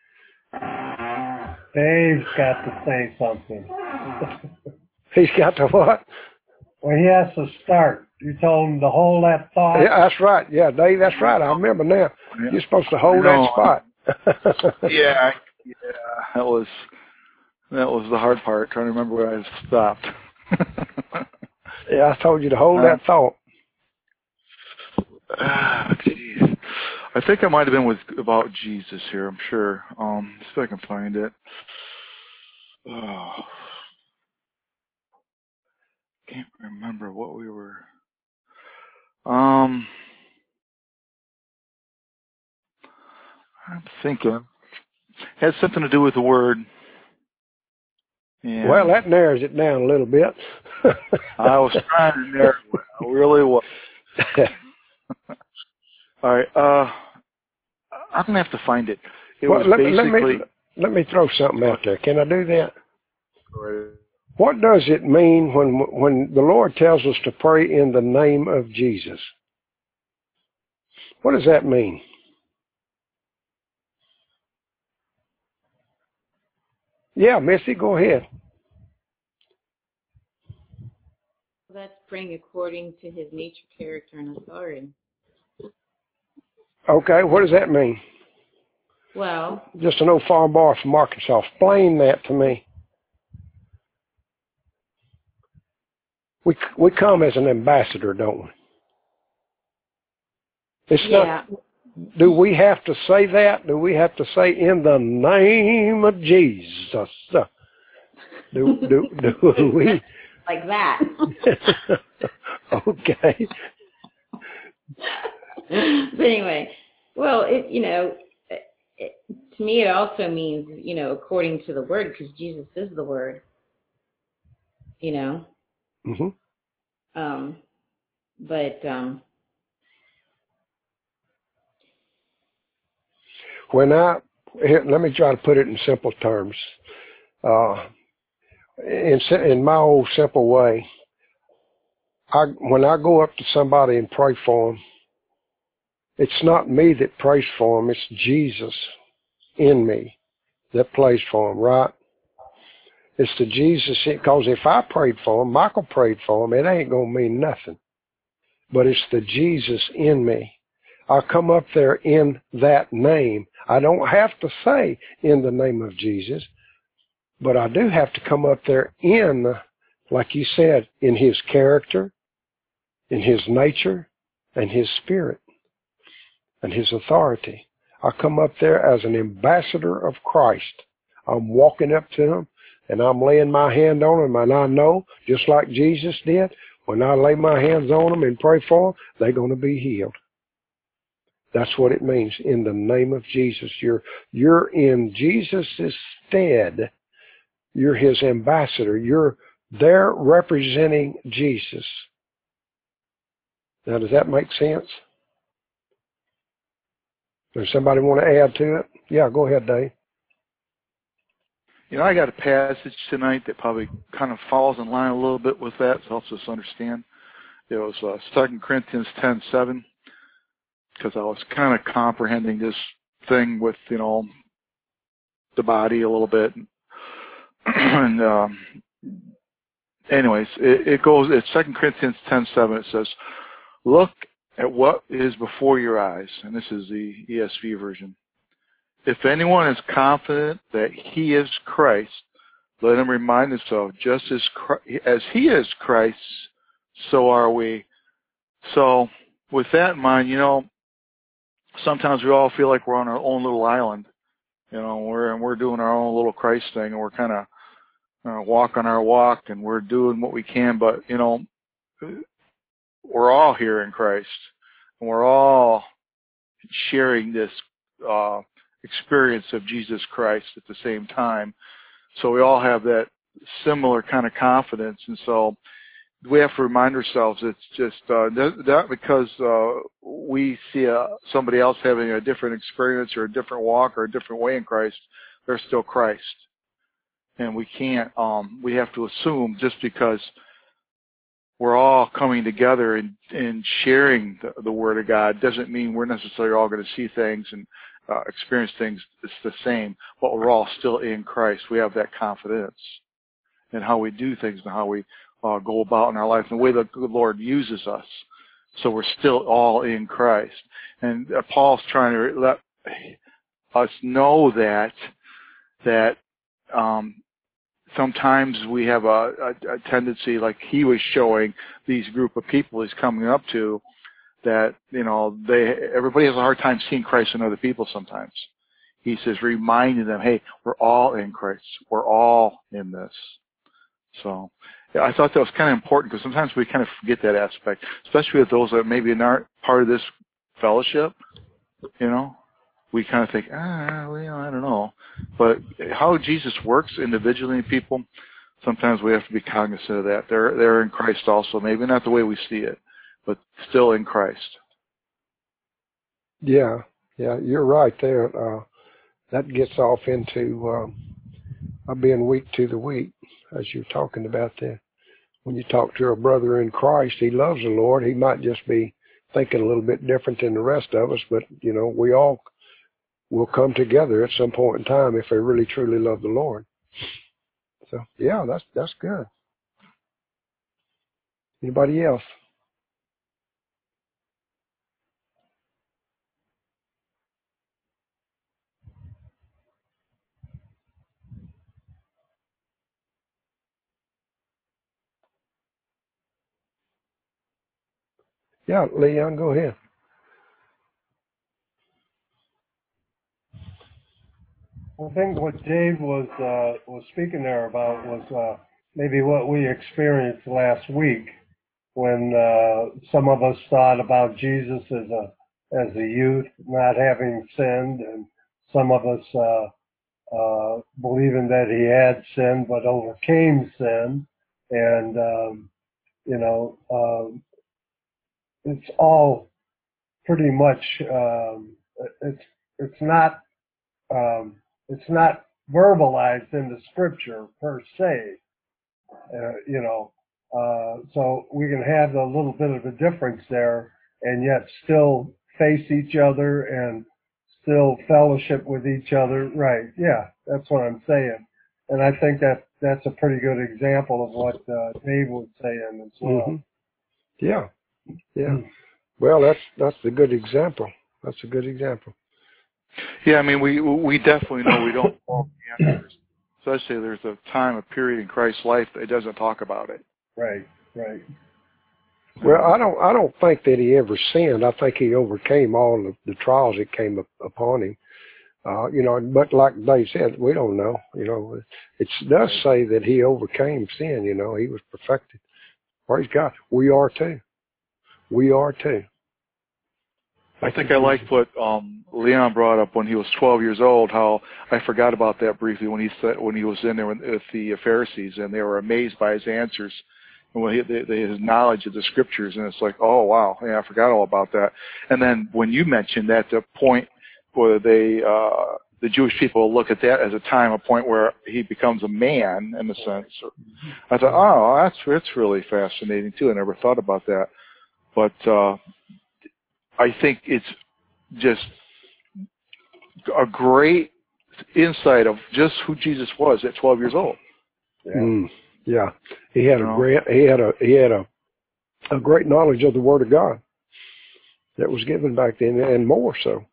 Dave's got to say something. He's got to what? Well, he has to start. You told him to hold that thought. Yeah, that's right. Yeah, Dave, that's right. I remember now. You're supposed to hold that spot. yeah, that was the hard part, trying to remember where I stopped. Yeah, I told you to hold that thought. Geez. I think I might have been about Jesus here, I'm sure. See if I can find it. Can't remember what we were. I'm thinking. Had something to do with the word. And well, that narrows it down a little bit. I was trying to narrow it. I really was. All right. I'm going to have to find it. It was basically... Let me throw something out there. Can I do that? What does it mean when the Lord tells us to pray in the name of Jesus? What does that mean? Yeah, Missy, go ahead. That's praying according to his nature, character, and authority. Okay, what does that mean? Well, just an old farm boy from Arkansas. Explain that to me. We come as an ambassador, don't we? It's not. Do we have to say that? Do we have to say in the name of Jesus? Do we? Like that. Okay. But anyway, well, to me, it also means, according to the word, because Jesus is the word, Mm-hmm. Let me try to put it in simple terms. In my old simple way, when I go up to somebody and pray for them, it's not me that prays for them, it's Jesus in me that prays for them, right? It's the Jesus, because if I prayed for them, Michael prayed for them, it ain't going to mean nothing. But it's the Jesus in me. I come up there in that name. I don't have to say in the name of Jesus, but I do have to come up there in, like you said, in his character, in his nature, and his spirit, and his authority. I come up there as an ambassador of Christ. I'm walking up to him, and I'm laying my hand on them, and I know, just like Jesus did, when I lay my hands on them and pray for them, they're going to be healed. That's what it means, in the name of Jesus. You're in Jesus' stead. You're his ambassador. You're there representing Jesus. Now, does that make sense? Does somebody want to add to it? Yeah, go ahead, Dave. I got a passage tonight that probably kind of falls in line a little bit with that, so helps us understand. It was 2 Corinthians 10:7, because I was kind of comprehending this thing with, the body a little bit. And anyways, it's 2 Corinthians 10:7. It says, "Look at what is before your eyes," and this is the ESV version. "If anyone is confident that he is Christ, let him remind himself, just as he is Christ, so are we." So with that in mind, sometimes we all feel like we're on our own little island, we're doing our own little Christ thing, and we're kind of walking our walk, and we're doing what we can, but we're all here in Christ, and we're all sharing this experience of Jesus Christ at the same time. So we all have that similar kind of confidence, and so we have to remind ourselves it's just not because we see somebody else having a different experience or a different walk or a different way in Christ, they're still Christ. And we can't, we have to assume just because we're all coming together and sharing the Word of God doesn't mean we're necessarily all going to see things and experience things it's the same, but we're all still in Christ. We have that confidence in how we do things and how we go about in our life and the way the Lord uses us. So we're still all in Christ. And Paul's trying to let us know that sometimes we have a tendency, like he was showing these group of people he's coming up to, that, everybody has a hard time seeing Christ in other people sometimes. He says, reminding them, hey, we're all in Christ. We're all in this. So, yeah, I thought that was kind of important because sometimes we kind of forget that aspect, especially with those that maybe aren't part of this fellowship, We kind of think, I don't know. But how Jesus works individually in people, sometimes we have to be cognizant of that. They're in Christ also, maybe not the way we see it, but still in Christ. Yeah, you're right there. That gets off into being weak to the weak, as you're talking about there. When you talk to a brother in Christ, he loves the Lord. He might just be thinking a little bit different than the rest of us, but, we all will come together at some point in time if they really, truly love the Lord. So, yeah, that's good. Anybody else? Yeah, Leon, go ahead. I think what Dave was speaking there about was maybe what we experienced last week when some of us thought about Jesus as a youth not having sinned, and some of us believing that he had sinned but overcame sin, and it's all pretty much it's not it's not verbalized in the scripture per se, so we can have a little bit of a difference there and yet still face each other and still fellowship with each other. Right. Yeah, that's what I'm saying. And I think that's a pretty good example of what Dave was saying as well. Mm-hmm. Yeah. Well, that's a good example. That's a good example. Yeah, I mean, we definitely know we don't know the answers. Especially there's a period in Christ's life that doesn't talk about it. Right. Well, I don't think that he ever sinned. I think he overcame all of the trials that came upon him. But like Dave said, we don't know. It does say that he overcame sin. He was perfected. Praise God. We are too. I think I liked what Leon brought up when he was 12 years old. How I forgot about that briefly when he was in there with the Pharisees, and they were amazed by his answers and his knowledge of the scriptures. And it's like, oh wow, yeah, I forgot all about that. And then when you mentioned that, the point where the Jewish people look at that as a point where he becomes a man in a sense. I thought, oh, that's really fascinating too. I never thought about that, but. I think it's just a great insight of just who Jesus was at 12 years old. Yeah. He had a great knowledge of the Word of God that was given back then, and more so.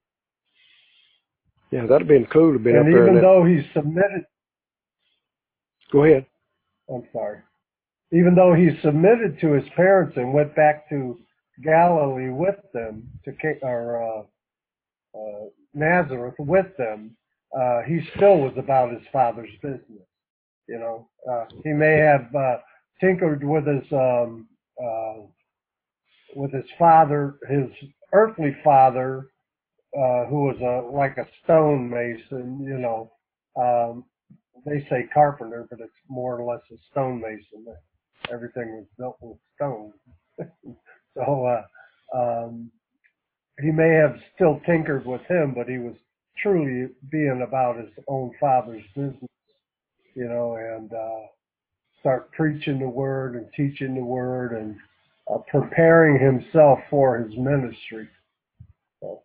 Yeah, that'd have been cool to be up there. And even though he submitted. Go ahead. I'm sorry. Even though he submitted to his parents and went back to Galilee with them, Nazareth with them, he still was about his father's business. He may have tinkered with his father, his earthly father, who was like a stonemason. They say carpenter, but it's more or less a stonemason. everything was built with stone. So he may have still tinkered with him, but he was truly being about his own father's business, and start preaching the word and teaching the word and preparing himself for his ministry. So.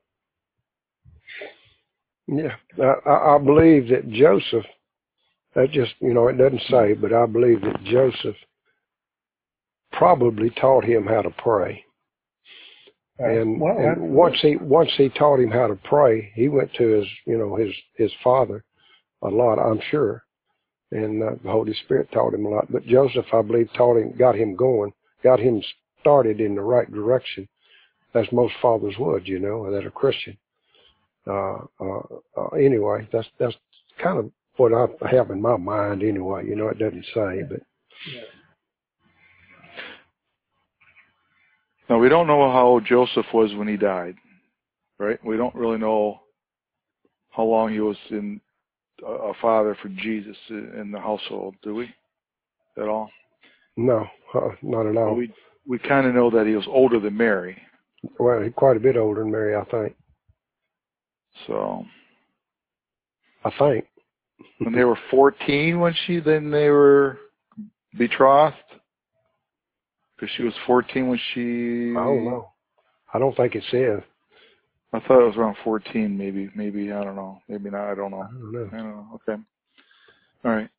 Yeah, I believe that Joseph, that just, it doesn't say, but I believe that Joseph probably taught him how to pray. And once he taught him how to pray, he went to his father a lot, I'm sure. And the Holy Spirit taught him a lot. But Joseph, I believe, got him going, got him started in the right direction, as most fathers would, that are Christian. Anyway, that's kind of what I have in my mind anyway. It doesn't say, but. Yeah. Now, we don't know how old Joseph was when he died, right? We don't really know how long he was a father for Jesus in the household, do we? At all? No, not at all. Well, we kind of know that he was older than Mary. Well, he's quite a bit older than Mary, I think. So. I think. When they were 14, then they were betrothed? Because she was 14 when she... I don't know. I don't think it says. I thought it was around 14, maybe, I don't know. Maybe not, I don't know. I don't know. Okay. All right.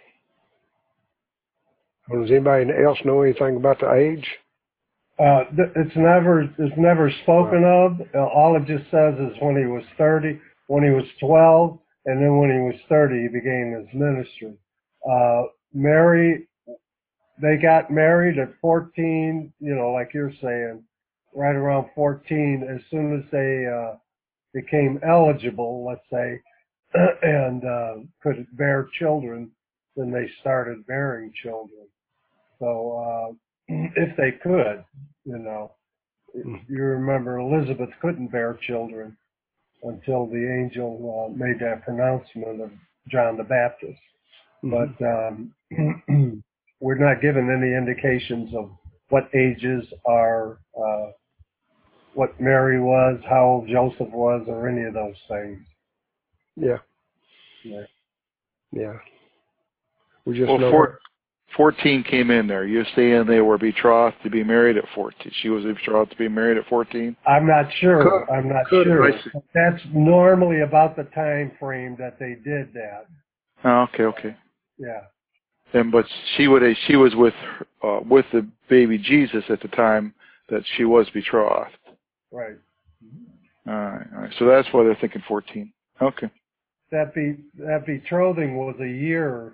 Well, does anybody else know anything about the age? It's never spoken of. All it just says is when he was 30, when he was 12, and then when he was 30, he began his ministry. Mary, they got married at 14, like you're saying, right around 14. As soon as they became eligible, let's say, and could bear children, then they started bearing children. So if they could, you remember Elizabeth couldn't bear children until the angel made that pronouncement of John the Baptist. Mm-hmm. But we're not given any indications of what ages are, what Mary was, how old Joseph was, or any of those things. Yeah. Yeah. Yeah. We just know 14 came in there. You're saying they were betrothed to be married at 14. She was betrothed to be married at 14? I'm not sure. Sure. That's normally about the time frame that they did that. Oh, okay. Yeah. But she was with the baby Jesus at the time that she was betrothed. Right. All right. So that's why they're thinking 14. Okay. That betrothing was a year.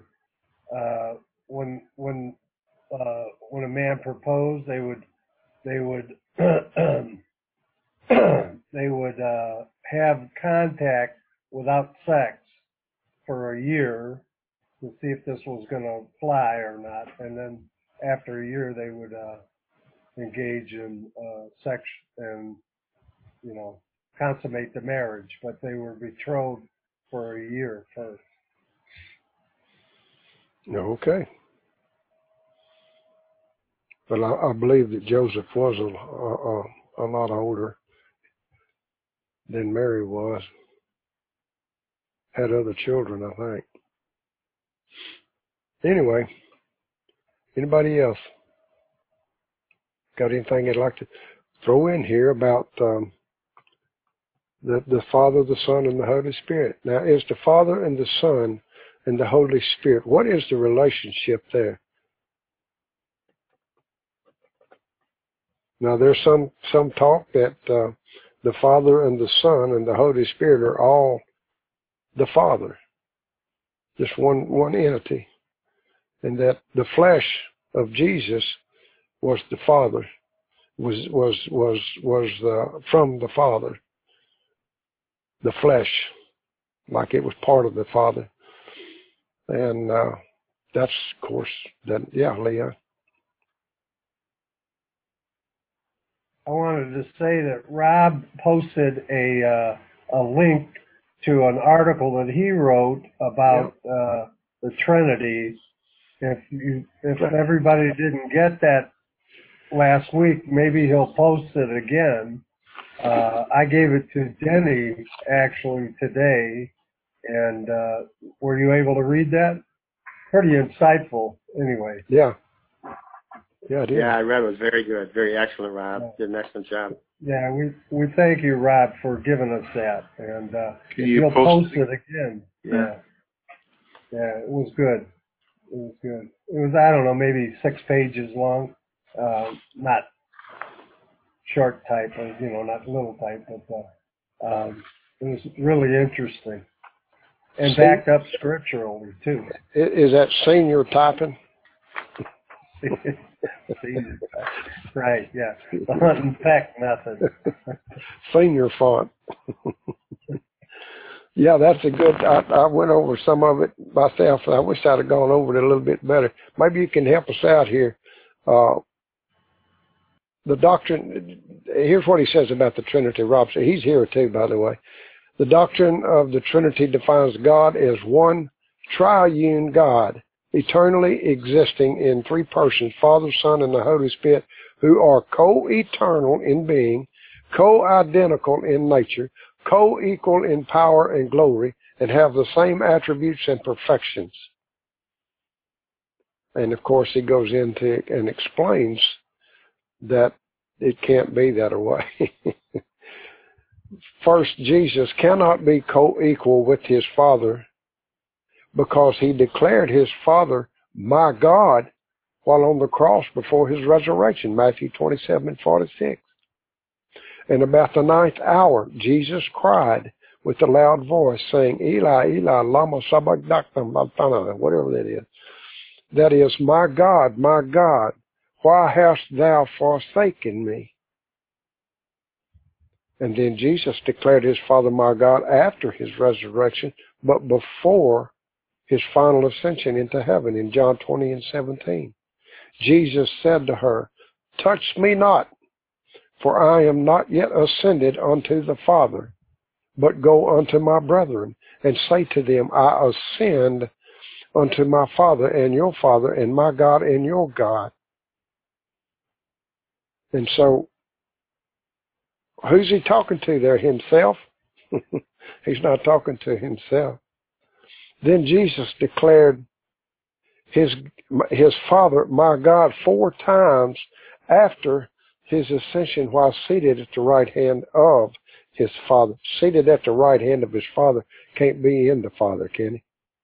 When a man proposed, they would they would have contact without sex for a year to see if this was going to fly or not, and then after a year they would engage in sex and consummate the marriage. But they were betrothed for a year first. Okay. But I believe that Joseph was a lot older than Mary was. Had other children, I think. Anyway, anybody else got anything they'd like to throw in here about the Father, the Son, and the Holy Spirit? Now, is the Father and the Son and the Holy Spirit, what is the relationship there? Now, there's some talk that the Father and the Son and the Holy Spirit are all the Father, just one entity, and that the flesh of Jesus was the Father, was from the Father, the flesh, like it was part of the Father, and that's, of course, Leah. I wanted to say that Rob posted a link to an article that he wrote about the Trinity, If everybody didn't get that last week, maybe he'll post it again. I gave it to Denny actually today, and were you able to read that? Pretty insightful, anyway. Yeah. Yeah, it is. Yeah, I read it. It was very good. Very excellent, Rob. Did an excellent job. Yeah, we thank you, Rob, for giving us that, and Can you you'll post post it again. Yeah, it was good. It was good. It was, I don't know, maybe 6 pages long, not short type, or not little type, but it was really interesting and backed up scripturally too. Is that senior typing? Right, yeah. The hunt and peck method. Senior font. Yeah, that's a good, I went over some of it myself, and I wish I'd have gone over it a little bit better. Maybe you can help us out here. The doctrine, here's what he says about the Trinity, Rob. So he's here too, by the way. The doctrine of the Trinity defines God as one triune God, eternally existing in 3 persons, Father, Son, and the Holy Spirit, who are co-eternal in being, co-identical in nature, co-equal in power and glory, and have the same attributes and perfections. And of course he goes into and explains that it can't be that way. First, Jesus cannot be co-equal with his Father because he declared his Father, my God, while on the cross before his resurrection, Matthew 27:46. And about the 9th hour, Jesus cried with a loud voice, saying, Eli, Eli, lama sabachthani, whatever that is. That is, my God, why hast thou forsaken me? And then Jesus declared his Father, my God, after his resurrection, but before his final ascension into heaven in John 20:17. Jesus said to her, touch me not, for I am not yet ascended unto the Father, but go unto my brethren, and say to them, I ascend unto my Father and your Father, and my God and your God. And so, who's he talking to there? Himself? He's not talking to himself. Then Jesus declared his Father, my God, 4 times after his ascension while seated at the right hand of his Father. Seated at the right hand of his Father can't be in the Father, can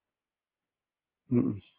he?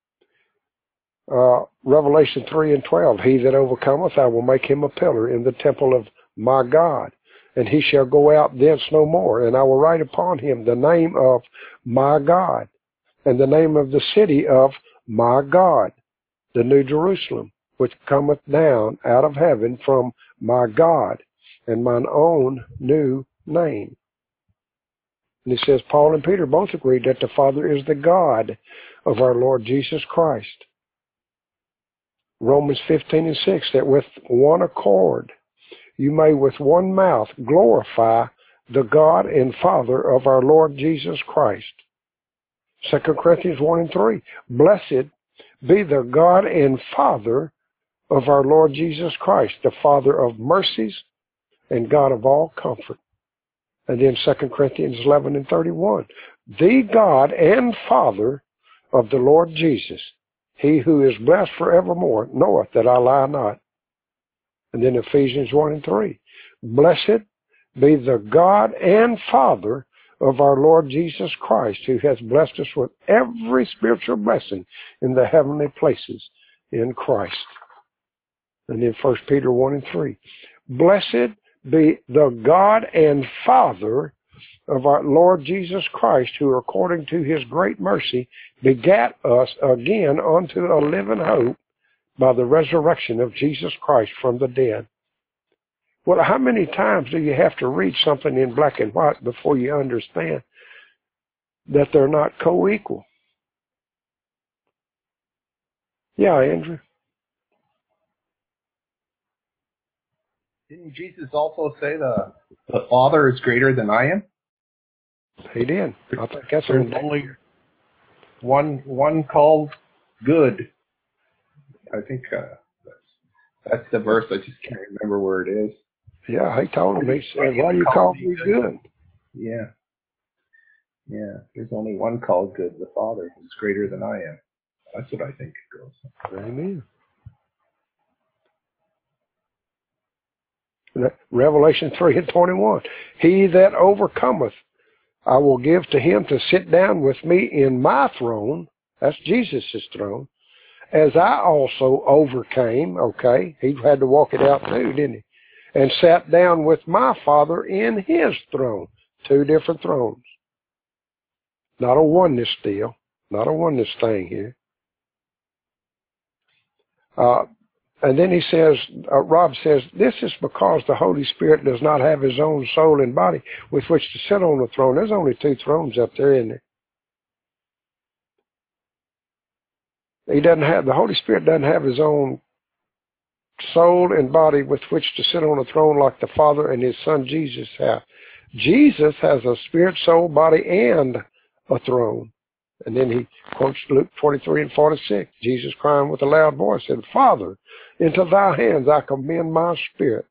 Revelation 3:12, he that overcometh, I will make him a pillar in the temple of my God, and he shall go out thence no more, and I will write upon him the name of my God, and the name of the city of my God, the New Jerusalem, which cometh down out of heaven from my God, and mine own new name. And he says, Paul and Peter both agreed that the Father is the God of our Lord Jesus Christ. Romans 15:6, that with one accord you may with one mouth glorify the God and Father of our Lord Jesus Christ. 2 Corinthians 1:3, blessed be the God and Father of our Lord Jesus Christ, the Father of mercies and God of all comfort. And then 2 Corinthians 11:31, the God and Father of the Lord Jesus, he who is blessed forevermore, knoweth that I lie not. And then Ephesians 1:3, blessed be the God and Father of our Lord Jesus Christ, who has blessed us with every spiritual blessing in the heavenly places in Christ. And then 1 Peter 1:3, blessed be the God and Father of our Lord Jesus Christ, who according to his great mercy begat us again unto a living hope by the resurrection of Jesus Christ from the dead. Well, how many times do you have to read something in black and white before you understand that they're not co-equal? Yeah, Andrew. Didn't Jesus also say the Father is greater than I am? He did. I think that's There's only one called good. I think that's the verse. I just can't remember where it is. Yeah, he told him, he said, why do you call me good? Yeah. Yeah. There's only one called good, the Father, who's greater than I am. That's what I think it goes. Amen. Revelation 3:21. He that overcometh, I will give to him to sit down with me in my throne. That's Jesus' throne. As I also overcame, okay, he had to walk it out too, didn't he? And sat down with my Father in his throne. Two different thrones. Not a oneness deal. Not a oneness thing here. And then he says, Rob says, this is because the Holy Spirit does not have his own soul and body with which to sit on the throne. There's only two thrones up there, isn't there? The Holy Spirit doesn't have his own soul and body with which to sit on a throne like the Father and his Son Jesus have. Jesus has a spirit, soul, body, and a throne. And then he quotes Luke 23:46. Jesus crying with a loud voice said, Father, into thy hands I commend my spirit.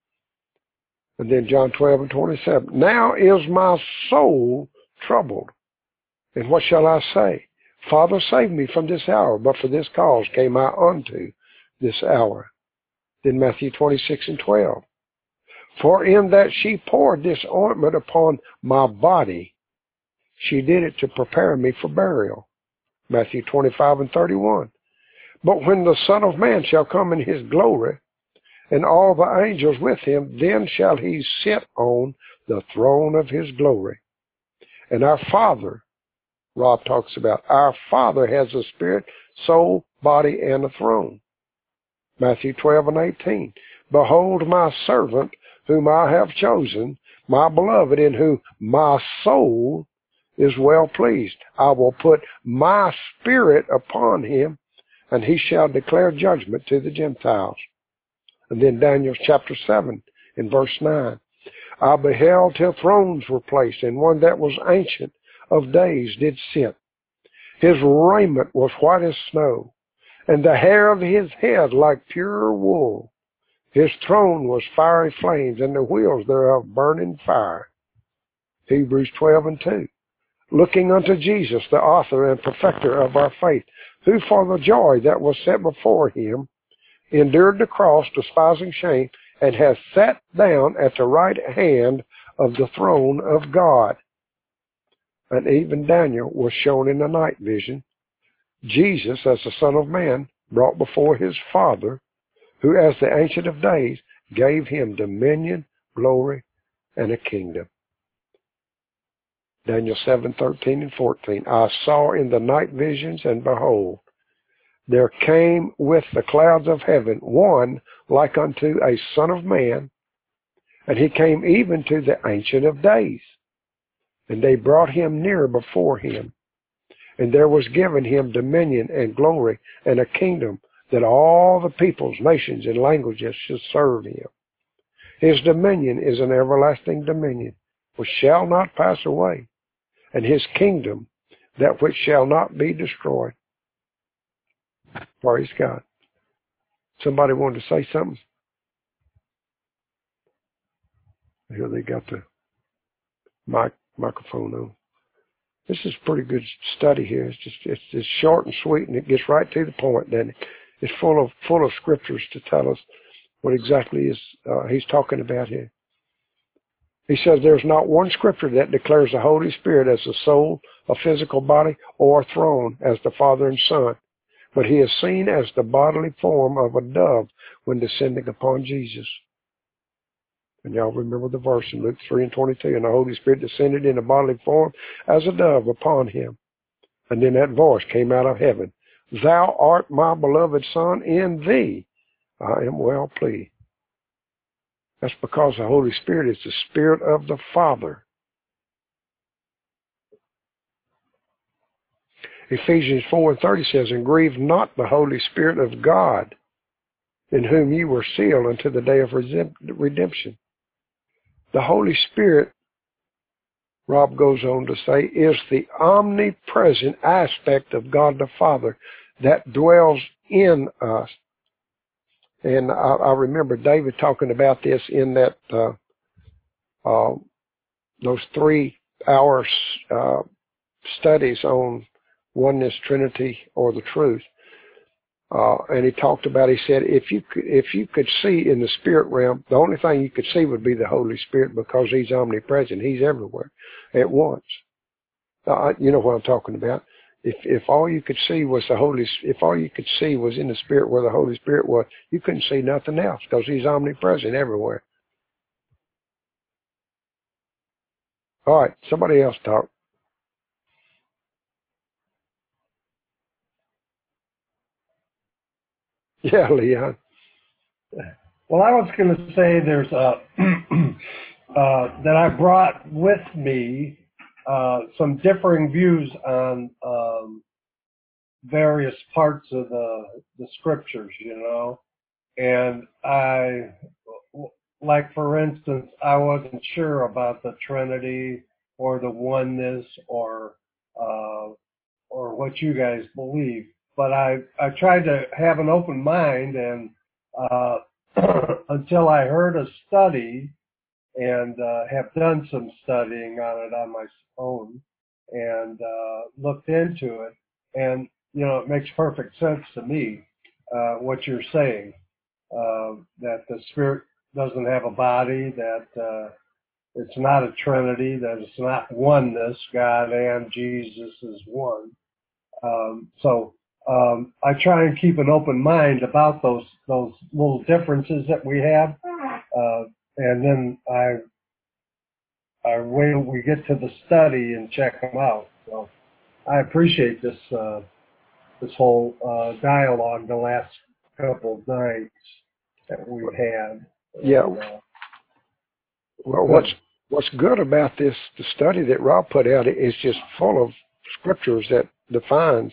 And then John 12:27. Now is my soul troubled. And what shall I say? Father, save me from this hour. But for this cause came I unto this hour. Then Matthew 26:12. For in that she poured this ointment upon my body, she did it to prepare me for burial. Matthew 25:31. But when the Son of Man shall come in his glory, and all the angels with him, then shall he sit on the throne of his glory. And our Father, Rob talks about, our Father has a spirit, soul, body, and a throne. Matthew 12:18. Behold my servant, whom I have chosen, my beloved, in whom my soul is well pleased. I will put my spirit upon him, and he shall declare judgment to the Gentiles. And then Daniel chapter 7 in verse 9. I beheld till thrones were placed, and one that was ancient of days did sit. His raiment was white as snow, and the hair of his head like pure wool. His throne was fiery flames, and the wheels thereof burning fire. Hebrews 12:2. Looking unto Jesus, the author and perfecter of our faith, who for the joy that was set before him endured the cross, despising shame, and has sat down at the right hand of the throne of God. And even Daniel was shown in the night vision, Jesus as the Son of Man brought before his Father, who as the Ancient of Days gave him dominion, glory, and a kingdom. Daniel 7:13 and 14. I saw in the night visions, and behold, there came with the clouds of heaven one like unto a son of man, and he came even to the Ancient of Days. And they brought him near before him. And there was given him dominion and glory and a kingdom, that all the peoples, nations, and languages should serve him. His dominion is an everlasting dominion, which shall not pass away, and his kingdom that which shall not be destroyed. Praise God. Somebody wanted to say something? Here they got the microphone on. This is a pretty good study here. It's short and sweet, and it gets right to the point, doesn't it? It's full of scriptures to tell us what exactly is he's talking about here. He says there's not one scripture that declares the Holy Spirit as a soul, a physical body, or a throne as the Father and Son, but he is seen as the bodily form of a dove when descending upon Jesus. And y'all remember the verse in Luke 3:22, and the Holy Spirit descended in a bodily form as a dove upon him. And then that voice came out of heaven, Thou art my beloved Son, in thee I am well pleased. That's because the Holy Spirit is the Spirit of the Father. Ephesians 4:30 says, And grieve not the Holy Spirit of God, in whom ye were sealed unto the day of redemption. The Holy Spirit, Rob goes on to say, is the omnipresent aspect of God the Father that dwells in us. And I remember David talking about this in that those 3 hours studies on oneness, Trinity, or the truth. And he talked about, he said, if you could see in the spirit realm, the only thing you could see would be the Holy Spirit, because he's omnipresent. He's everywhere at once. You know what I'm talking about. If all you could see was if all you could see was in the spirit where the Holy Spirit was, you couldn't see nothing else, because he's omnipresent everywhere. All right, somebody else talk. Yeah, Leon. Well, I was going to say there's that I brought with me some differing views on various parts of the scriptures, you know. And like for instance, I wasn't sure about the Trinity or the oneness or what you guys believe. But I tried to have an open mind, and until I heard a study and have done some studying on it on my own and looked into it, and you know, it makes perfect sense to me what you're saying, that the Spirit doesn't have a body, that it's not a Trinity, that it's not oneness, God and Jesus is one. So I try and keep an open mind about those little differences that we have, and then I wait till we get to the study and check them out. So I appreciate this whole dialogue the last couple of nights that we've had. Yeah. And, well, what's good about the study that Rob put out is just full of scriptures that defines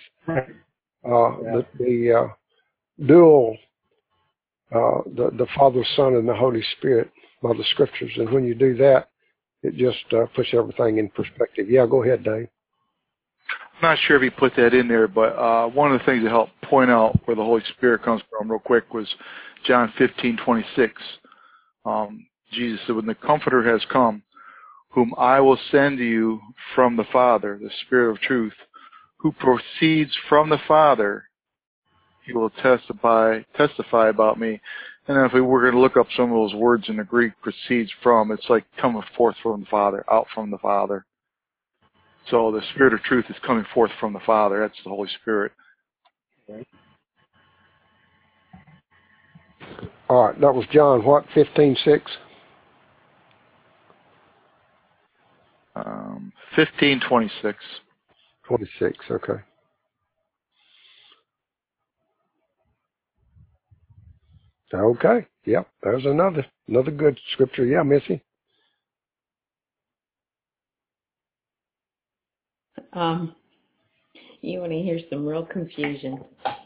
the dual, the Father, Son, and the Holy Spirit by the scriptures. And when you do that, it just puts everything in perspective. Yeah, go ahead, Dave. I'm not sure if he put that in there, but one of the things that helped point out where the Holy Spirit comes from real quick was John 15:26. Jesus said, when the Comforter has come, whom I will send to you from the Father, the Spirit of truth, who proceeds from the Father, he will testify about me. And then if we were going to look up some of those words in the Greek, proceeds from, it's like coming forth from the Father, out from the Father. So the Spirit of truth is coming forth from the Father. That's the Holy Spirit. All right, that was John, what, 15:6? 15:26. 26, okay. Okay, yep, there's another good scripture. Yeah, Missy? You want to hear some real confusion.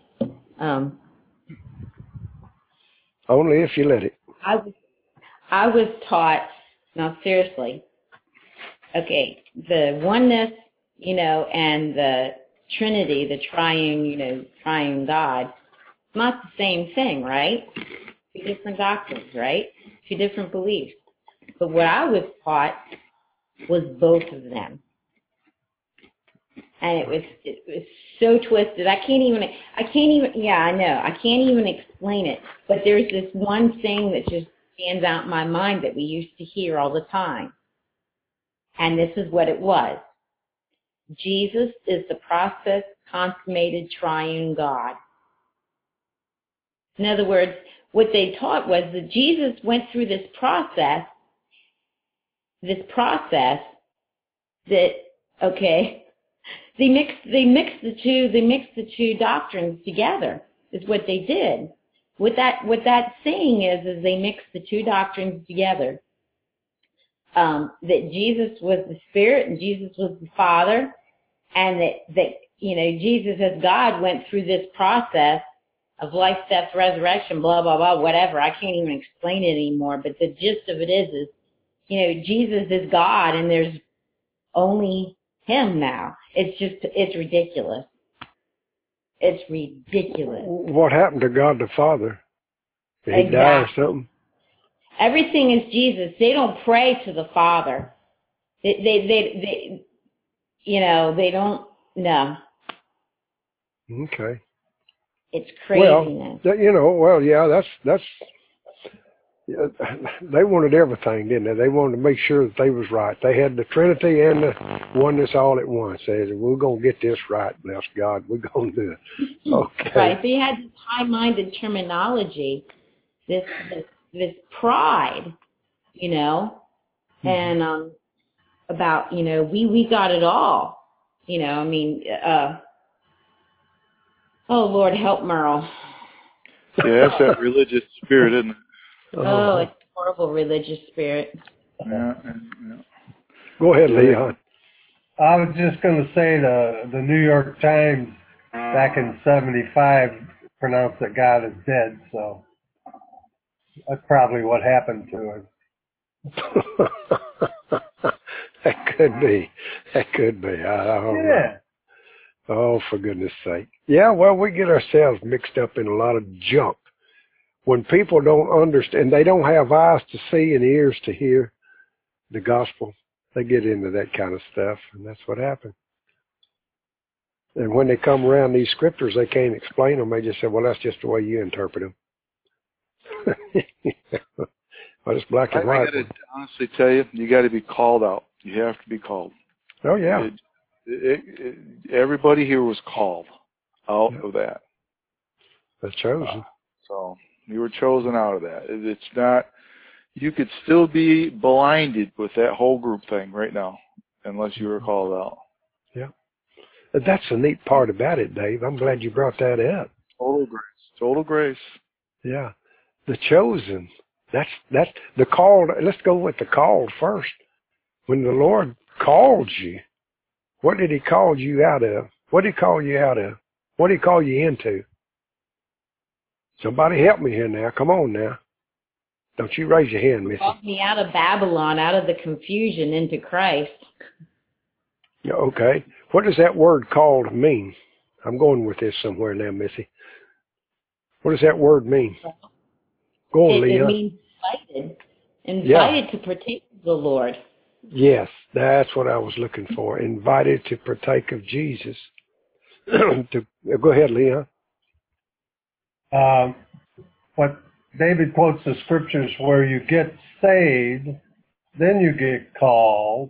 Only if you let it. I was taught, now seriously, okay, the oneness, and the Trinity, the triune God, not the same thing, right? Two different doctrines, right? Two different beliefs. But what I was taught was both of them. And it was so twisted. I can't even explain it. But there's this one thing that just stands out in my mind that we used to hear all the time. And this is what it was. Jesus is the process consummated triune God. In other words, what they taught was that Jesus went through this process that, okay, they mixed the two doctrines together, is what they did. What that saying is they mixed the two doctrines together. That Jesus was the Spirit and Jesus was the Father, and that Jesus as God went through this process of life, death, resurrection, blah, blah, blah, whatever. I can't even explain it anymore, but the gist of it is Jesus is God and there's only him now. It's ridiculous. It's ridiculous. What happened to God the Father? Did he die or something? Everything is Jesus. They don't pray to the Father. They you know, they don't, no. Okay. It's craziness. Well, you know, well, yeah, that's. Yeah, they wanted everything, didn't they? They wanted to make sure that they was right. They had the Trinity and the oneness all at once. They said, we're going to get this right, bless God. We're going to do it. Okay. Right. They had this high-minded terminology, this pride, you know, and about, you know, we got it all. You know, I mean, oh, Lord, help Merle. Yeah, that's that religious spirit, isn't it? Oh, it's a horrible religious spirit. Yeah. Go ahead, Leon. I was just going to say the New York Times back in '75 pronounced that God is dead, so that's probably what happened to him. That could be. That could be. I don't know. Oh, for goodness sake. Yeah, well, we get ourselves mixed up in a lot of junk. When people don't understand, they don't have eyes to see and ears to hear the gospel, they get into that kind of stuff, and that's what happened. And when they come around these scriptures, they can't explain them. They just say, well, that's just the way you interpret them. Well, it's black and white. I got to honestly tell you, you got to be called out. You have to be called. Oh, yeah. Everybody here was called out of that. They're chosen. So you were chosen out of that. It's not, you could still be blinded with that whole group thing right now, unless you were called out. Yeah. That's the neat part about it, Dave. I'm glad you brought that up. Total grace. Total grace. Yeah. The chosen. That's the called. Let's go with the called first. When the Lord called you, what did he call you out of? What did he call you out of? What did he call you into? Somebody help me here now. Come on now. Don't you raise your hand, Missy. Called me out of Babylon, out of the confusion, into Christ. Okay. What does that word called mean? I'm going with this somewhere now, Missy. What does that word mean? Go on, Leon. It means invited. Invited to partake of the Lord. Yes, that's what I was looking for. Invited to partake of Jesus. Go ahead, Leon. What David quotes the scriptures where you get saved, then you get called.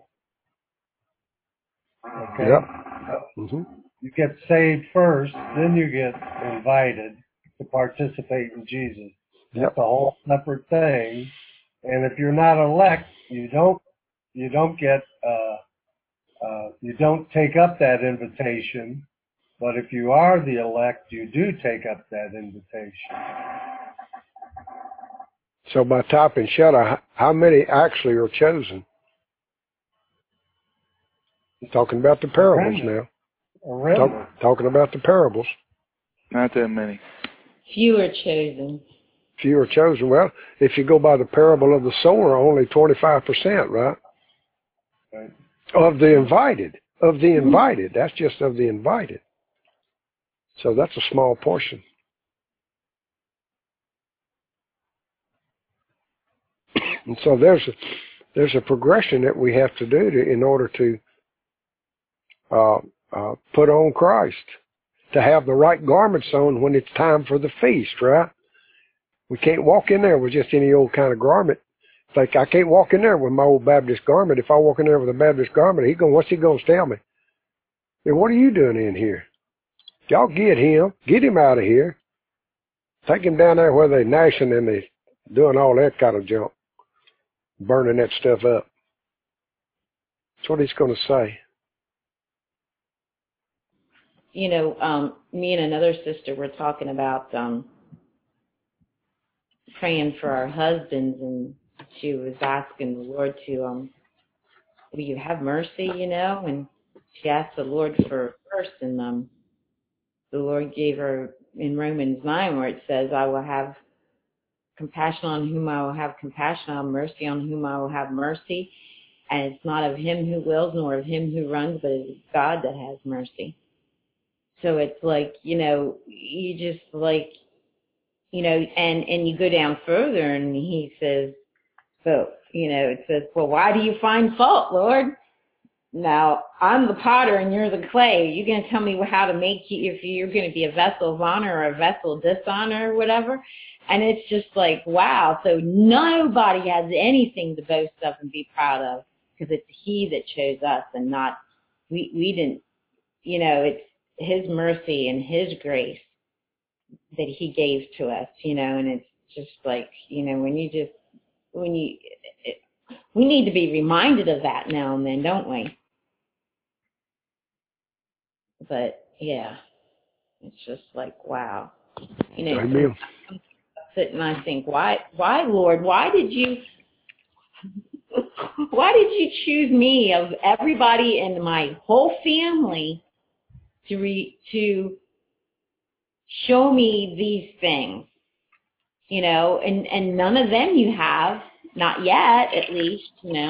Okay? Yep. Mm-hmm. You get saved first, then you get invited to participate in Jesus. That's a whole separate thing. And if you're not elect, you don't take up that invitation. But if you are the elect, you do take up that invitation. So by top and shadow, how many actually are chosen? I'm talking about the parables now. Talking about the parables. Not that many. Few are chosen. Few are chosen. Well, if you go by the parable of the sower, only 25%, right? Right. Of the invited. Of the invited. That's just of the invited. So that's a small portion. And so there's a progression that we have to do in order to put on Christ, to have the right garments on when it's time for the feast, right? We can't walk in there with just any old kind of garment. Like, I can't walk in there with my old Baptist garment. If I walk in there with a Baptist garment, what's he going to tell me? Then what are you doing in here? Y'all get him out of here. Take him down there where they gnashing and they doing all that kind of junk, burning that stuff up. That's what he's going to say. You know, me and another sister were talking about praying for our husbands, and she was asking the Lord to, will you have mercy, you know? And she asked the Lord for first, and the Lord gave her in Romans 9 where it says, I will have compassion on whom I will have compassion, I will have mercy on whom I will have mercy. And it's not of him who wills nor of him who runs, but it is God that has mercy. So it's like, you just like, and you go down further and he says, so, it says, well, why do you find fault, Lord? Now, I'm the potter and you're the clay. You're going to tell me how to make you, if you're going to be a vessel of honor or a vessel of dishonor or whatever. And it's just like, wow. So nobody has anything to boast of and be proud of, because it's he that chose us and not, we didn't, it's his mercy and his grace that he gave to us, and it's just like, we need to be reminded of that now and then, don't we? But yeah, it's just like, wow. Amen. I sit and I think, why, Lord, why did you choose me of everybody in my whole family to show me these things, and none of them you have, not yet, at least,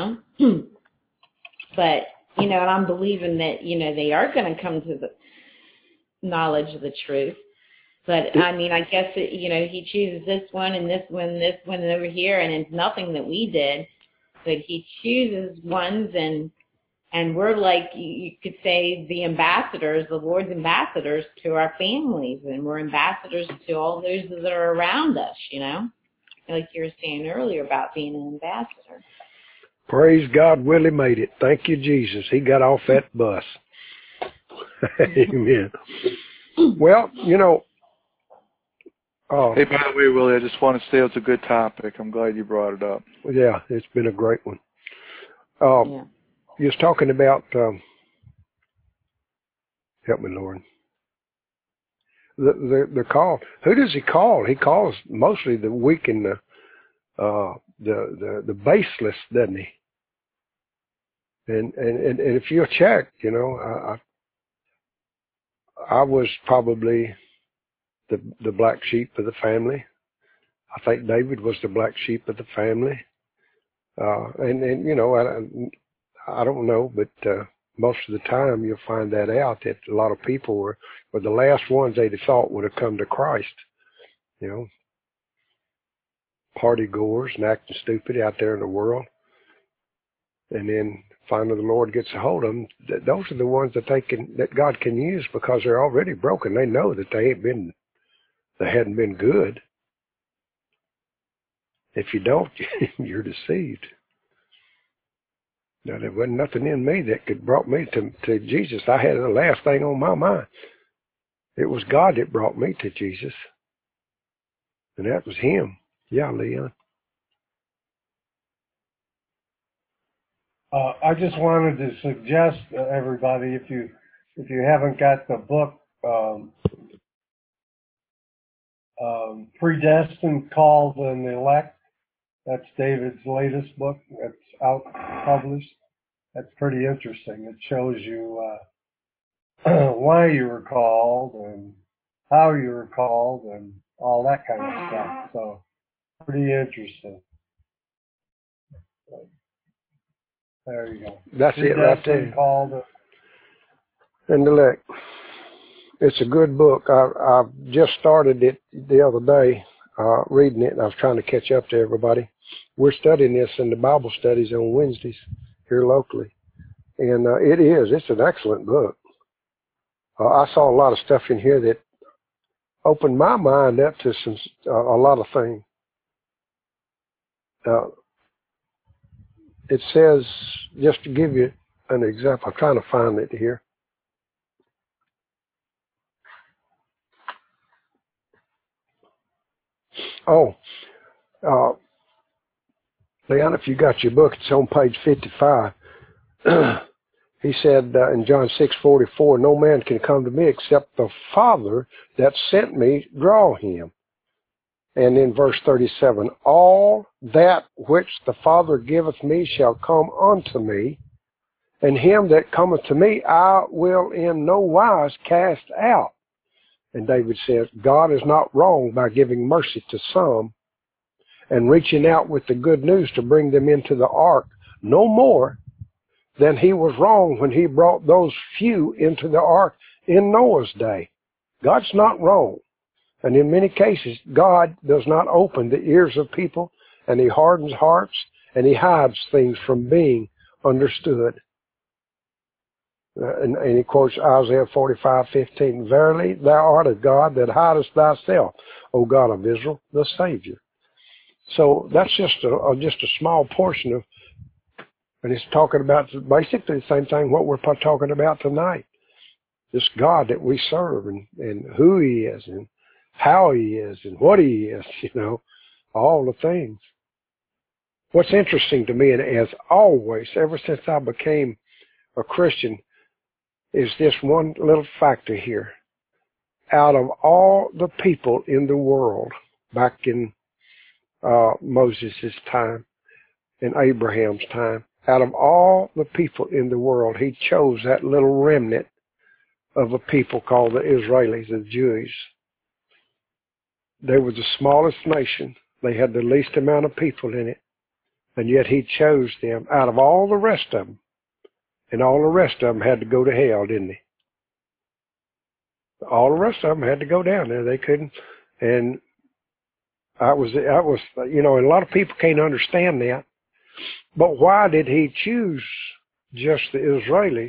but, and I'm believing that, they are going to come to the knowledge of the truth. But I mean, I guess that, he chooses this one and this one and over here, and it's nothing that we did, but he chooses ones, and we're like, you could say, the ambassadors, the Lord's ambassadors to our families, and we're ambassadors to all those that are around us, like you were saying earlier about being an ambassador. Praise God, Willie made it. Thank you, Jesus. He got off that bus. Amen. Well, hey, by the way, Willie, I just want to say it's a good topic. I'm glad you brought it up. Yeah, it's been a great one. You was talking about, help me, Lord, the call. Who does he call? He calls mostly the weak and the baseless, doesn't he? And if you'll check, I was probably the black sheep of the family. I think David was the black sheep of the family. I don't know, but most of the time you'll find that out, that a lot of people were the last ones they'd have thought would have come to Christ. Party goers and acting stupid out there in the world. And then finally the Lord gets a hold of them. Those are the ones that God can use, because they're already broken. They know that they hadn't been good. If you don't, you're deceived. Now, there wasn't nothing in me that could brought me to Jesus. I had the last thing on my mind. It was God that brought me to Jesus. And that was him. Yeah, Leon. I just wanted to suggest to everybody, if you haven't got the book, Predestined, Called, and Elect, that's David's latest book that's out published. That's pretty interesting. It shows you why you were called and how you were called and all that kind of stuff. So pretty interesting. There you go. That's it right there. Called and Elect. It's a good book. I just started it the other day, reading it, and I was trying to catch up to everybody. We're studying this in the Bible studies on Wednesdays here locally. And it's an excellent book. I saw a lot of stuff in here that opened my mind up to a lot of things. It says, just to give you an example, I'm trying to find it here. Leon, if you got your book, it's on page 55. He said in John 6:44, no man can come to me except the Father that sent me draw him. And in verse 37, all that which the Father giveth me shall come unto me, and him that cometh to me I will in no wise cast out. And David says, God is not wrong by giving mercy to some and reaching out with the good news to bring them into the ark, no more than he was wrong when he brought those few into the ark in Noah's day. God's not wrong. And in many cases, God does not open the ears of people, and He hardens hearts, and He hides things from being understood. And He quotes Isaiah 45:15, "Verily thou art a God that hidest thyself, O God of Israel, the Savior." So that's just a small portion of, and it's talking about basically the same thing what we're talking about tonight. This God that we serve, and who He is, and how He is, and what He is, all the things. What's interesting to me, and as always, ever since I became a Christian, is this one little factor here. Out of all the people in the world, back in Moses' time, in Abraham's time, out of all the people in the world, He chose that little remnant of a people called the Israelis, the Jews. They were the smallest nation. They had the least amount of people in it. And yet He chose them out of all the rest of them. And all the rest of them had to go to hell, didn't they? All the rest of them had to go down there. They couldn't. And and a lot of people can't understand that. But why did He choose just the Israelis?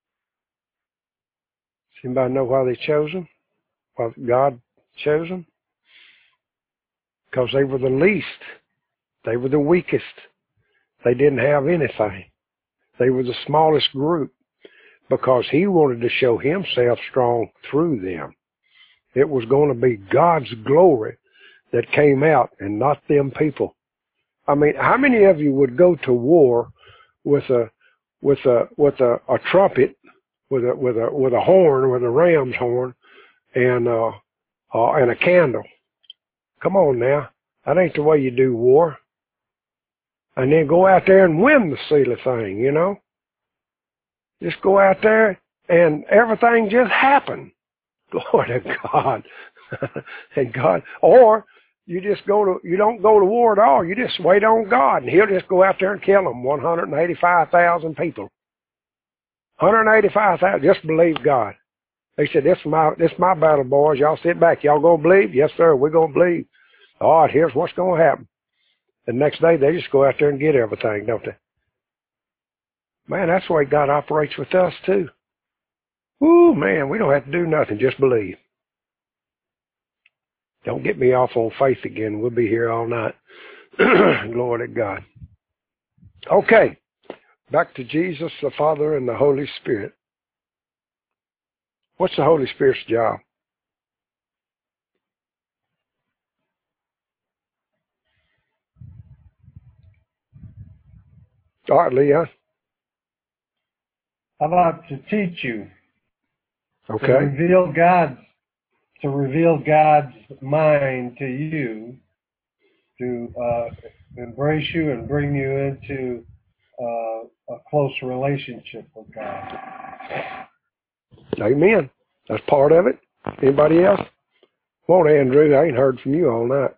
Does anybody know why they chose them? Why God chose them? Because they were the least. They were the weakest. They didn't have anything. They were the smallest group because He wanted to show Himself strong through them. It was going to be God's glory that came out and not them people. I mean, how many of you would go to war with a trumpet, with a horn, with a ram's horn, and a candle? Come on now. That ain't the way you do war. And then go out there and win the silly thing, Just go out there and everything just happened. Glory to God. And God, or you don't go to war at all. You just wait on God and He'll just go out there and kill them. 185,000 people. 185,000. Just believe God. They said, this is my battle, boys. Y'all sit back. Y'all gonna believe? Yes, sir. We're gonna believe. All right, here's what's gonna happen. The next day, they just go out there and get everything, don't they? Man, that's the way God operates with us, too. Ooh, man, we don't have to do nothing. Just believe. Don't get me off on faith again. We'll be here all night. Glory to God. Okay, back to Jesus, the Father, and the Holy Spirit. What's the Holy Spirit's job? All right, Leon. How about to teach you? Okay. To reveal God's mind to you, to embrace you and bring you into a close relationship with God. Amen. That's part of it. Anybody else? Come on, Andrew. I ain't heard from you all night.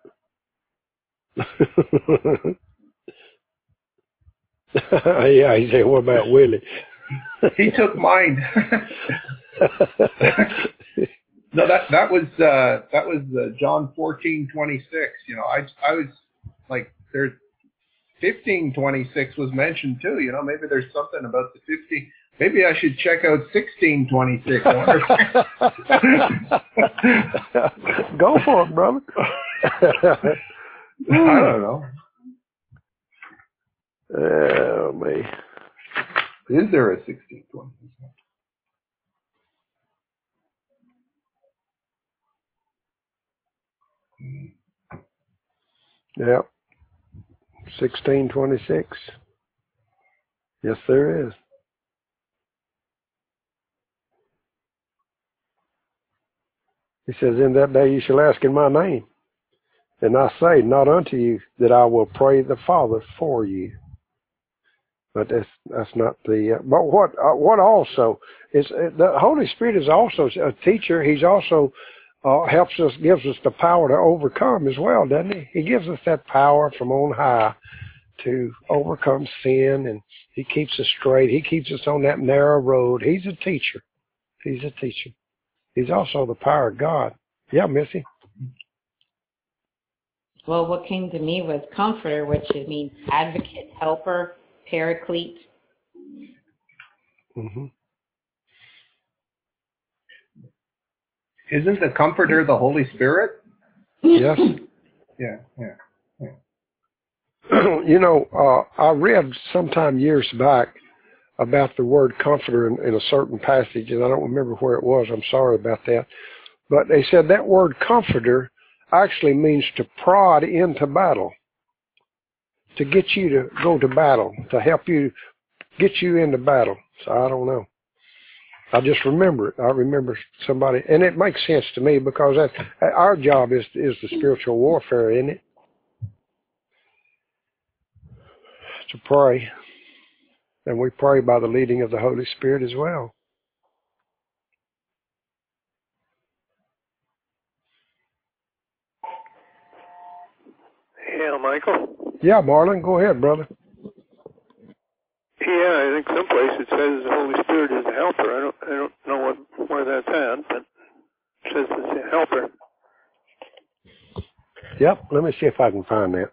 Yeah, he said, what about Willie? He took mine. No, that was John 14:26. I was like, there's 15:26 was mentioned too. Maybe there's something about the 15. Maybe I should check out 16:26. Go for it, brother. I don't know. Oh, me. Is there a 16:26? Yep. 16:26. Yes, there is. He says, in that day you shall ask in my name. And I say not unto you that I will pray the Father for you. But that's not the. But what also is the Holy Spirit is also a teacher. He's also helps us, gives us the power to overcome as well, doesn't he? He gives us that power from on high to overcome sin, and He keeps us straight. He keeps us on that narrow road. He's a teacher. He's a teacher. He's also the power of God. Yeah, Missy? Well, what came to me was comforter, which means advocate, helper, paraclete. Mm-hmm. Isn't the Comforter the Holy Spirit? Yes. Yeah. You know, I read sometime years back about the word comforter in a certain passage, and I don't remember where it was. I'm sorry about that. But they said that word comforter actually means to prod into battle, to get you to go to battle, to help you get you into battle. So I don't know. I just remember it. I remember somebody, and it makes sense to me because our job is the spiritual warfare, isn't it? To pray. And we pray by the leading of the Holy Spirit as well. Yeah, Michael? Yeah, Marlon, go ahead, brother. Yeah, I think someplace it says the Holy Spirit is a helper. I don't know where that's at, but it says it's a helper. Yep, let me see if I can find that.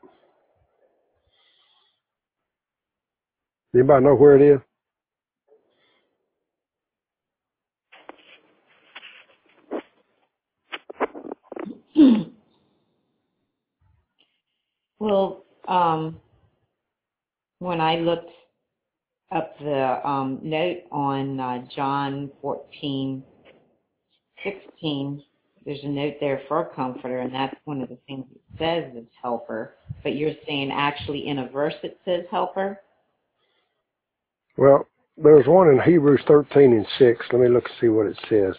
Anybody know where it is? Well, when I looked up the note on John 14:16, there's a note there for a comforter, and that's one of the things it says is helper. But you're saying actually in a verse it says helper? Well, there's one in Hebrews 13:6. Let me look and see what it says.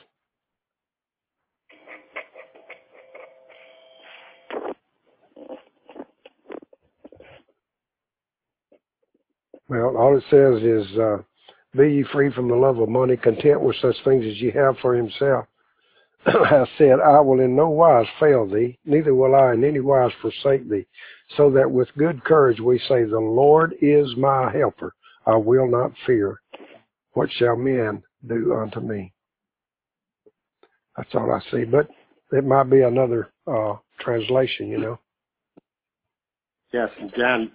Well, all it says is, be ye free from the love of money, content with such things as ye have for himself. Has said, I will in no wise fail thee, neither will I in any wise forsake thee, so that with good courage we say, the Lord is my helper. I will not fear. What shall men do unto me? That's all I see. But it might be another translation, you know. Yes, John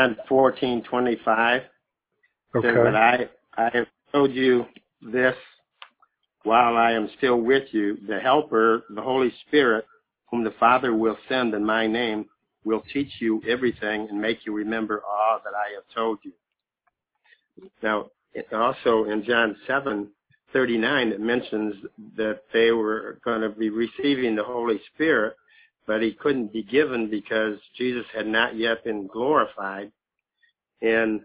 14:25 says Okay. that I have told you this while I am still with you. The Helper, the Holy Spirit, whom the Father will send in my name, will teach you everything and make you remember all that I have told you. Now, also in John 7:39, it mentions that they were going to be receiving the Holy Spirit, but he couldn't be given because Jesus had not yet been glorified. And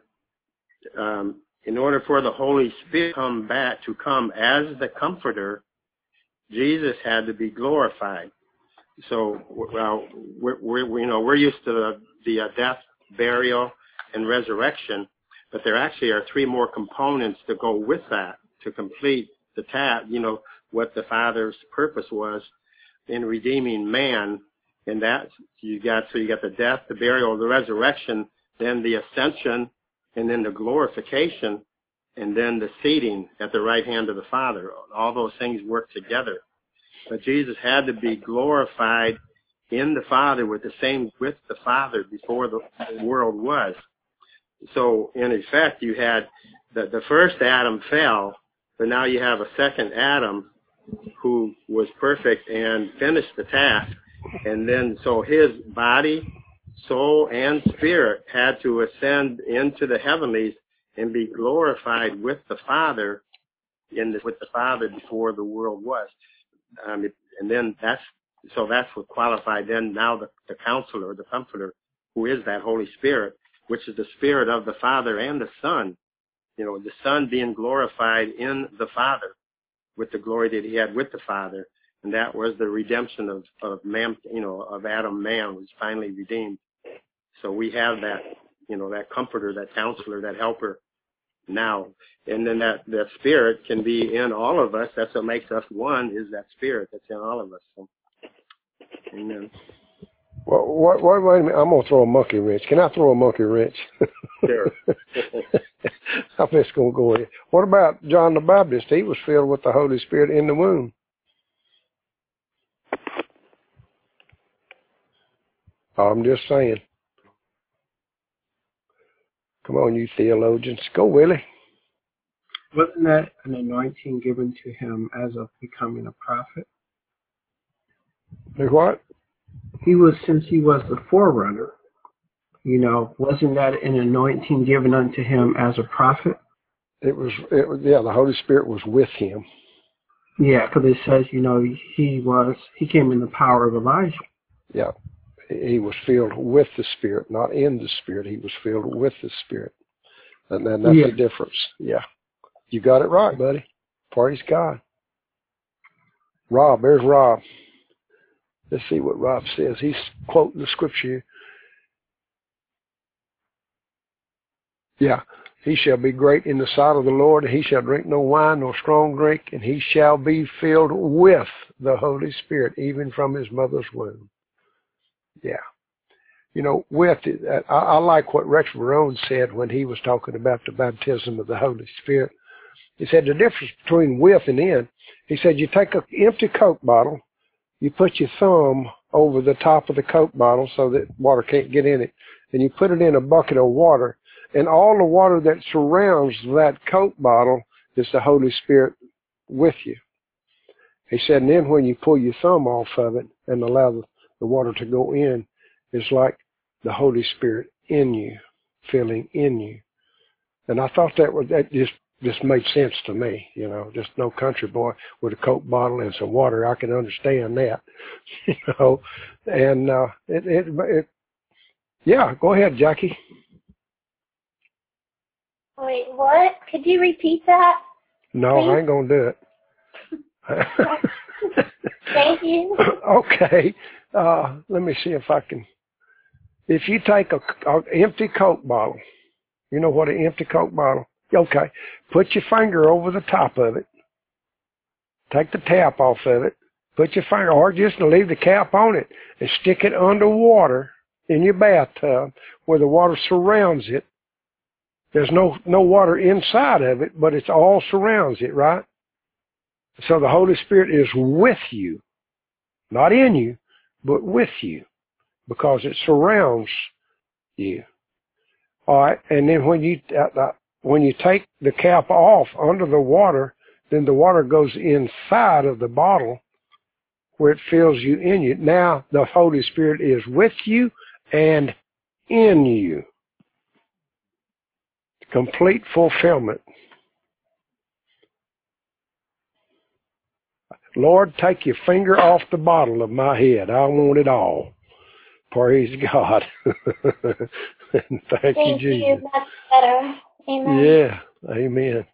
in order for the Holy Spirit to come as the Comforter, Jesus had to be glorified. So, well, we're used to the death, burial, and resurrection, but there actually are three more components to go with that to complete the task. You know what the Father's purpose was in redeeming man, and that you got the death, the burial, the resurrection, then the ascension, and then the glorification, and then the seating at the right hand of the Father. All those things work together. But Jesus had to be glorified in the Father with the Father before the world was. So in effect, you had the first Adam fell, but now you have a second Adam who was perfect and finished the task. And then so his body, soul, and spirit had to ascend into the heavenlies and be glorified with the Father with the Father before the world was. And then that's what qualified then now the Counselor, the Comforter, who is that Holy Spirit, which is the Spirit of the Father and the Son. You know, the Son being glorified in the Father with the glory that he had with the Father. And that was the redemption of man, of Adam man was finally redeemed. So we have that, that Comforter, that Counselor, that Helper now. And then that Spirit can be in all of us. That's what makes us one, is that Spirit that's in all of us. So, amen. Well, wait a minute. I'm going to throw a monkey wrench. Can I throw a monkey wrench? Sure. I'm just going to go ahead. What about John the Baptist? He was filled with the Holy Spirit in the womb. I'm just saying. Come on, you theologians. Go, Willie. Wasn't that an anointing given to him as of becoming a prophet? Do what? Since he was the forerunner, wasn't that an anointing given unto him as a prophet? It was, the Holy Spirit was with him. Yeah, because it says, he came in the power of Elijah. Yeah. He was filled with the Spirit, not in the Spirit. He was filled with the Spirit. And then that's the difference. Yeah. You got it right, buddy. Praise God. Rob, there's Rob. Let's see what Rob says. He's quoting the scripture. Yeah. He shall be great in the sight of the Lord, and he shall drink no wine nor strong drink, and he shall be filled with the Holy Spirit, even from his mother's womb. Yeah. I like what Rex Barone said when he was talking about the baptism of the Holy Spirit. He said the difference between with and in, he said you take an empty Coke bottle, you put your thumb over the top of the Coke bottle so that water can't get in it, and you put it in a bucket of water, and all the water that surrounds that Coke bottle is the Holy Spirit with you. He said, and then when you pull your thumb off of it and allow the water to go in, it's like the Holy Spirit in you, filling in you. And I thought that just made sense to me, just no country boy with a Coke bottle and some water. I can understand that, and yeah, go ahead, Jackie. Wait, what? Could you repeat that? No, please? I ain't going to do it. Thank you. Okay. Let me see if I can. If you take an empty Coke bottle, you know what an empty Coke bottle? Okay. Put your finger over the top of it. Take the tap off of it. Put your finger, or just leave the cap on it and stick it under water in your bathtub where the water surrounds it. There's no water inside of it, but it's all surrounds it, right? So the Holy Spirit is with you, not in you, but with you, because it surrounds you. All right, and then when you take the cap off under the water, then the water goes inside of the bottle where it fills you in you. Now the Holy Spirit is with you and in you. Complete fulfillment. Lord, take your finger off the bottle of my head. I want it all. Praise God. Thank you, Jesus. That's better. Amen. Yeah. Amen.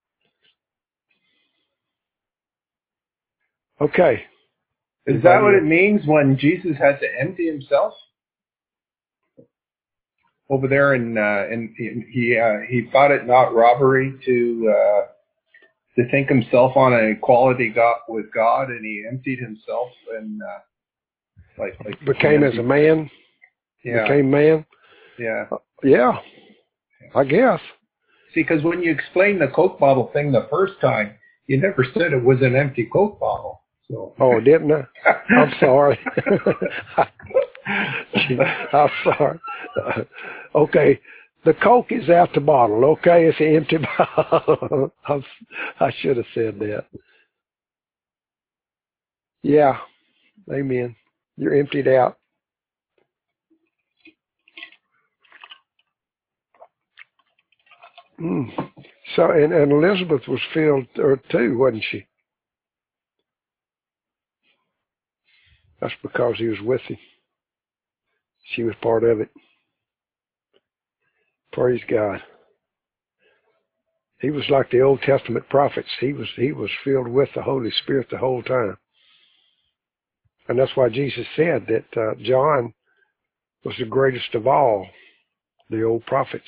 Okay. Is that what it means when Jesus had to empty himself? Over there, and he thought it not robbery to think himself on an equality with God, and he emptied himself and like became as a man. Yeah. Became man. Yeah. Yeah. I guess. See, because when you explained the Coke bottle thing the first time, you never said it was an empty Coke bottle. So. Oh, didn't I? I'm sorry. I'm sorry. Okay. The Coke is out the bottle, okay? It's an empty bottle. I should have said that. Yeah. Amen. You're emptied out. So, and Elizabeth was filled too, wasn't she? That's because he was with him. She was part of it. Praise God. He was like the Old Testament prophets. He was filled with the Holy Spirit the whole time. And that's why Jesus said that John was the greatest of all the old prophets.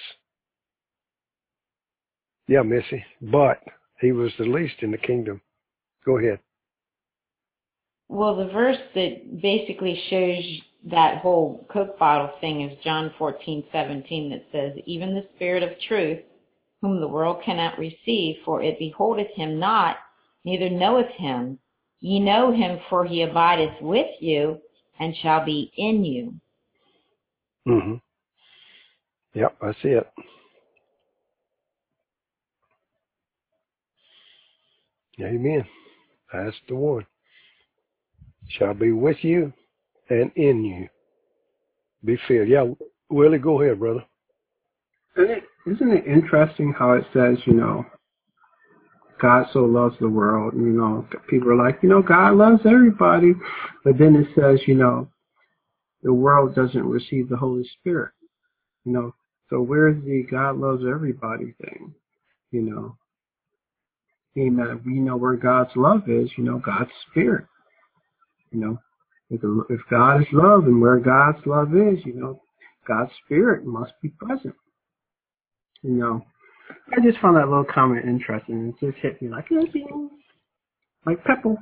Yeah, Missy. But he was the least in the kingdom. Go ahead. Well, the verse that basically shows that whole Coke bottle thing is John 14:17, that says, "Even the Spirit of truth, whom the world cannot receive, for it beholdeth him not, neither knoweth him. Ye know him, for he abideth with you, and shall be in you." Mm-hmm. Yep, that's it. Amen. That's the one. Shall be with you and in you. Be filled. Yeah, Willie, go ahead, brother. Isn't it interesting how it says, God so loves the world, people are like, God loves everybody, but then it says, the world doesn't receive the Holy Spirit, so where's the God loves everybody thing, Amen. We know where God's love is, God's Spirit, if God is love and where God's love is, God's Spirit must be present, I just found that little comment interesting. It just hit me like pepper.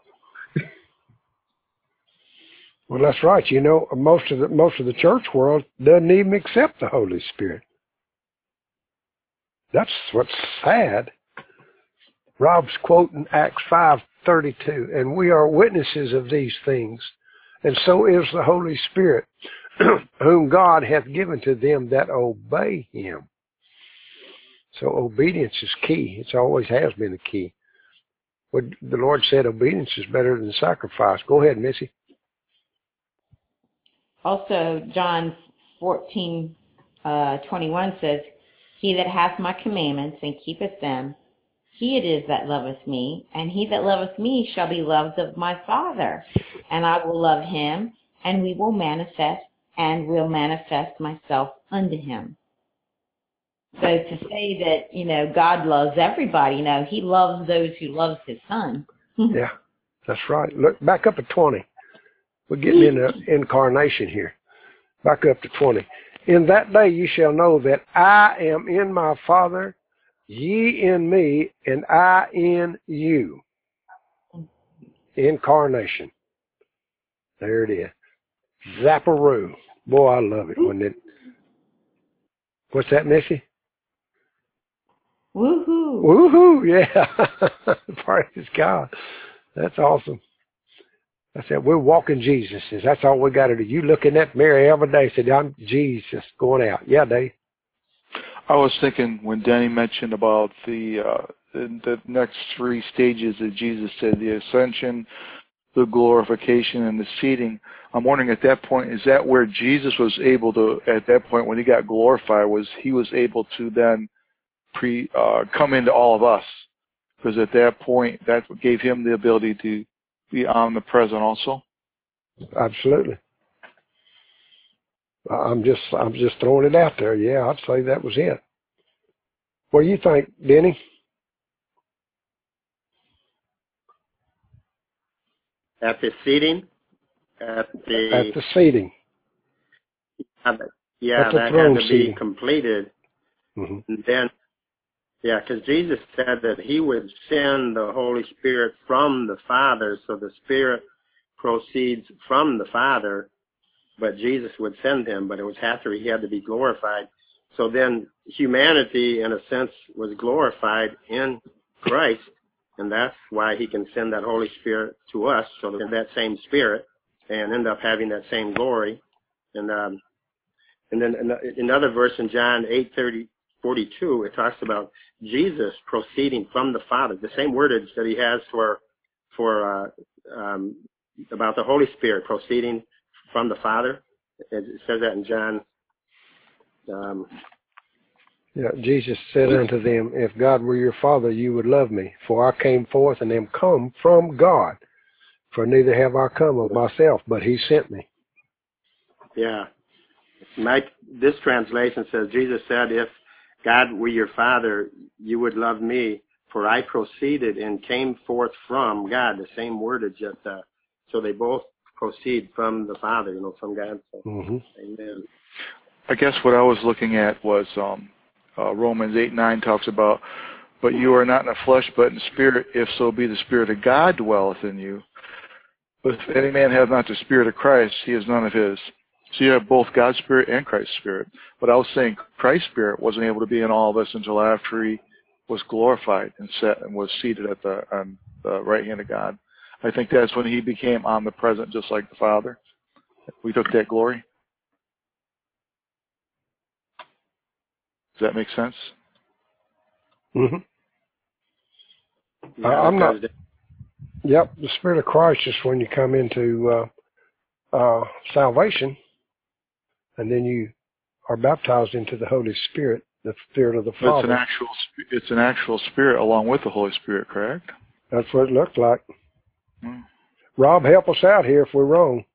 Well, that's right. Most of the church world doesn't even accept the Holy Spirit. That's what's sad. Rob's quoting Acts 5:32, and we are witnesses of these things, and so is the Holy Spirit, whom God hath given to them that obey him. So obedience is key. It always has been a key. The Lord said obedience is better than sacrifice. Go ahead, Missy. Also, John 14:21 says, He that hath my commandments and keepeth them, he it is that loveth me, and he that loveth me shall be loved of my Father, and I will love him, and will manifest myself unto him. So to say that, God loves everybody, he loves those who loves his son. Yeah, that's right. Look, back up to 20. We're getting into incarnation here. Back up to 20. In that day ye shall know that I am in my Father, ye in me, and I in you. Incarnation. There it is. Zapparoo. Boy, I love it, wasn't it? What's that, Missy? Woohoo. Woohoo, yeah. Praise God. That's awesome. I said, we're walking Jesuses. That's all we got to do. You look in that mirror every day, said, I'm Jesus going out. Yeah, Dave. I was thinking when Danny mentioned about the next three stages that Jesus said, the ascension, the glorification, and the seating. I'm wondering at that point, is that where Jesus was able to, at that point when he got glorified, he was able to then come into all of us? Because at that point, that gave him the ability to be omnipresent also. Absolutely. I'm just throwing it out there. Yeah, I'd say that was it. What do you think, Denny? At the seating? At the seating. Yeah, that had to be completed. Mm-hmm. And then, yeah, because Jesus said that he would send the Holy Spirit from the Father, so the Spirit proceeds from the Father, but Jesus would send him, but it was after he had to be glorified. So then humanity, in a sense, was glorified in Christ, and that's why he can send that Holy Spirit to us, so that same Spirit, and end up having that same glory. And then another verse in John 8:42, it talks about Jesus proceeding from the Father, the same wordage that he has for about the Holy Spirit proceeding from the Father. It says that in John. Yeah, Jesus said unto them, if God were your Father, you would love me, for I came forth and am come from God. For neither have I come of myself, but he sent me. Yeah. This translation says, Jesus said, if God were your Father, you would love me, for I proceeded and came forth from God. The same wordage. So they both proceed from the Father, from God. So, Amen. I guess what I was looking at was Romans 8:9 talks about, but you are not in the flesh, but in spirit, if so be the Spirit of God dwelleth in you. But if any man have not the Spirit of Christ, he is none of his. So you have both God's Spirit and Christ's Spirit. But I was saying Christ's Spirit wasn't able to be in all of us until after he was glorified and was seated on the right hand of God. I think that's when he became omnipresent, just like the Father. We took that glory. that make sense? Mm-hmm. Yeah, I'm not. because Yep, the Spirit of Christ is when you come into salvation, and then you are baptized into the Holy Spirit, the Spirit of the But Father. it's an actual spirit along with the Holy Spirit, correct? That's what it looked like. Hmm. Rob, help us out here if we're wrong.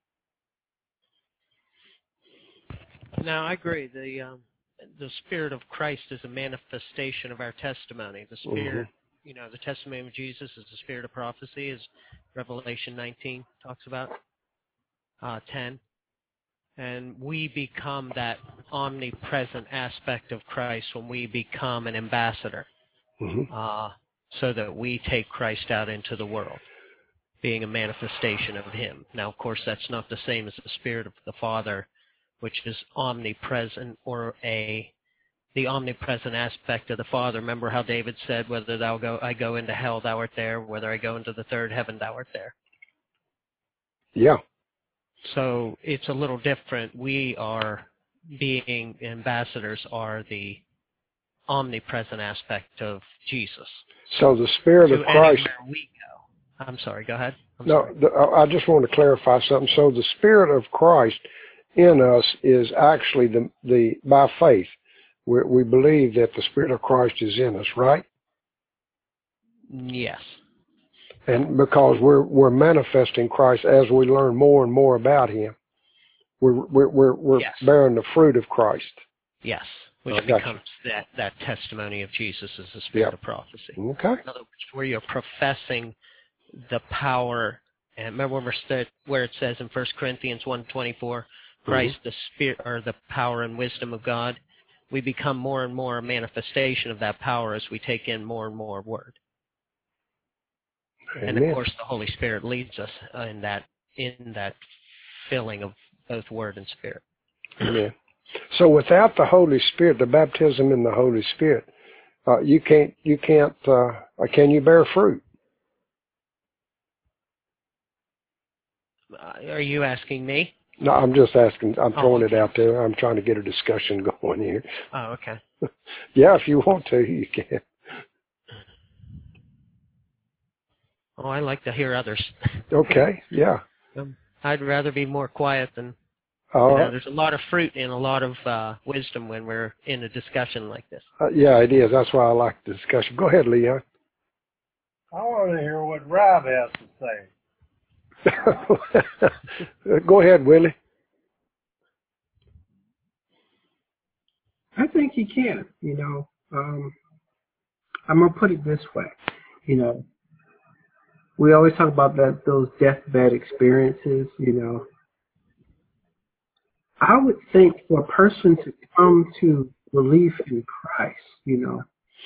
No, I agree. The Spirit of Christ is a manifestation of our testimony. The Spirit, the testimony of Jesus is the Spirit of prophecy, as Revelation 19 talks about, 10. And we become that omnipresent aspect of Christ when we become an ambassador, so that we take Christ out into the world, being a manifestation of Him. Now, of course, that's not the same as the Spirit of the Father, which is omnipresent, or the omnipresent aspect of the Father. Remember how David said, "Whether I go into hell, thou art there. Whether I go into the third heaven, thou art there." Yeah. So it's a little different. We are, being ambassadors, are the omnipresent aspect of Jesus. So the Spirit of Christ. Anywhere we go. I'm sorry. Go ahead. I just want to clarify something. So the Spirit of Christ in us is actually the by faith. We believe that the Spirit of Christ is in us, right? Yes. And because we're manifesting Christ as we learn more and more about Him, we're Yes. bearing the fruit of Christ. Yes, which becomes that testimony of Jesus as the Spirit of prophecy. Okay. In other words, where you're professing the power, and remember where it says in 1 Corinthians 1:24, Christ, the Spirit, or the power and wisdom of God. We become more and more a manifestation of that power as we take in more and more Word. Amen. And of course, the Holy Spirit leads us in that filling of both Word and Spirit. Amen. So without the Holy Spirit, the baptism in the Holy Spirit, you can't. Can you bear fruit? Are you asking me? No, I'm just asking. I'm throwing okay. it out there. I'm trying to get a discussion going here. Oh, okay. Yeah, if you want to, you can. Oh, I like to hear others. Okay, yeah. I'd rather be more quiet than... there's a lot of fruit and a lot of wisdom when we're in a discussion like this. Yeah, it is. That's why I like the discussion. Go ahead, Leon. I want to hear what Rob has to say. Go ahead, Willie. I think he can. I'm gonna put it this way. We always talk about those deathbed experiences. I would think for a person to come to belief in Christ,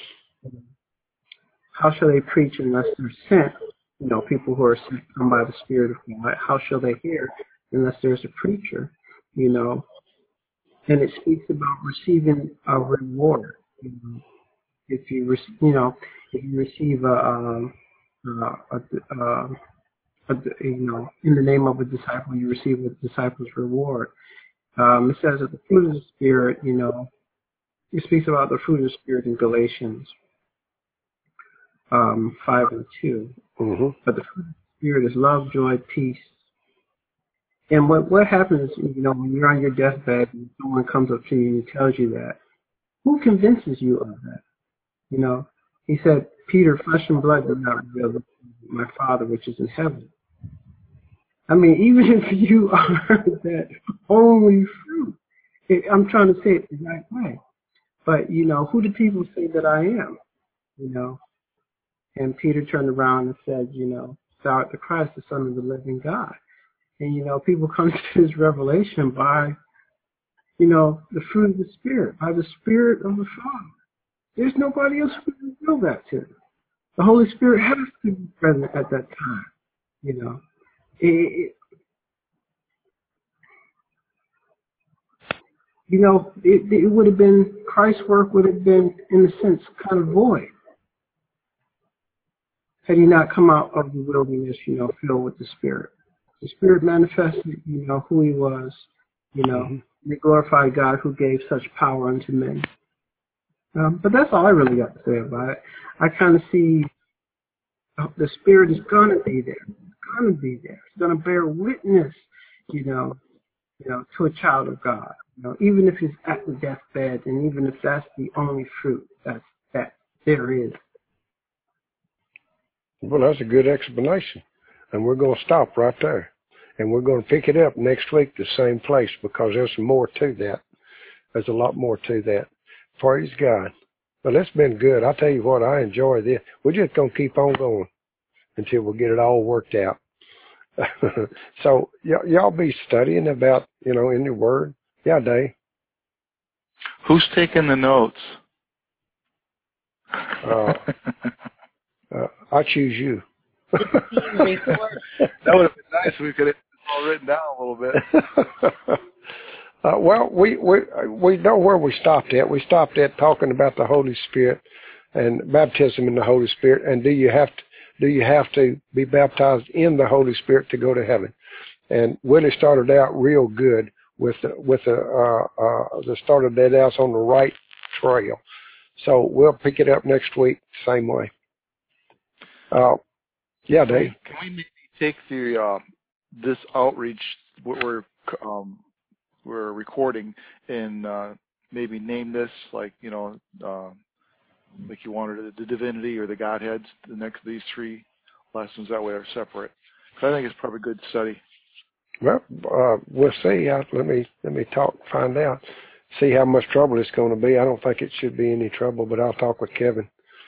how shall they preach unless they're sent? People who are sent come by the Spirit of God. How shall they hear unless there's a preacher? And it speaks about receiving a reward. If you receive in the name of a disciple, you receive a disciple's reward. It says that the fruit of the Spirit, it speaks about the fruit of the Spirit in Galatians 5:2. But the fruit of the Spirit is love, joy, peace. And what happens, when you're on your deathbed and someone comes up to you and tells you that, who convinces you of that? He said, Peter, flesh and blood did not reveal this to my Father which is in heaven. I mean, even if you are that only fruit, I'm trying to say it the right way. But, who do people say that I am? And Peter turned around and said, thou art the Christ, the Son of the living God. And, people come to this revelation by, the fruit of the Spirit, by the Spirit of the Father. There's nobody else who can reveal that to. The Holy Spirit has to be present at that time. It would have been, Christ's work would have been, in a sense, kind of void had he not come out of the wilderness, filled with the Spirit. The Spirit manifested, who he was, the glorified God who gave such power unto men. But that's all I really got to say about it. I kind of see the Spirit is going to be there. It's going to be there. It's going to bear witness, to a child of God. Even if it's at the deathbed, and even if that's the only fruit that there is. Well, that's a good explanation. And we're going to stop right there. And we're going to pick it up next week, the same place, because there's more to that. There's a lot more to that. Praise God. Well, it's been good. I tell you what, I enjoy this. We're just going to keep on going until we get it all worked out. So y'all be studying about, in your word. Yeah, Dave. Who's taking the notes? I choose you. That would have been nice if we could have all written down a little bit. Well, we know where we stopped at. We stopped at talking about the Holy Spirit and baptism in the Holy Spirit. And do you have to be baptized in the Holy Spirit to go to heaven? And Willie started out real good with the started that out on the right trail. So we'll pick it up next week, same way. Yeah, Dave. Can we maybe take the this outreach we're recording and maybe name this like you wanted the divinity or the Godheads, these 3 lessons that way are separate. So I think it's probably good to study. Well, we'll see. Let me find out. See how much trouble it's going to be. I don't think it should be any trouble, but I'll talk with Kevin.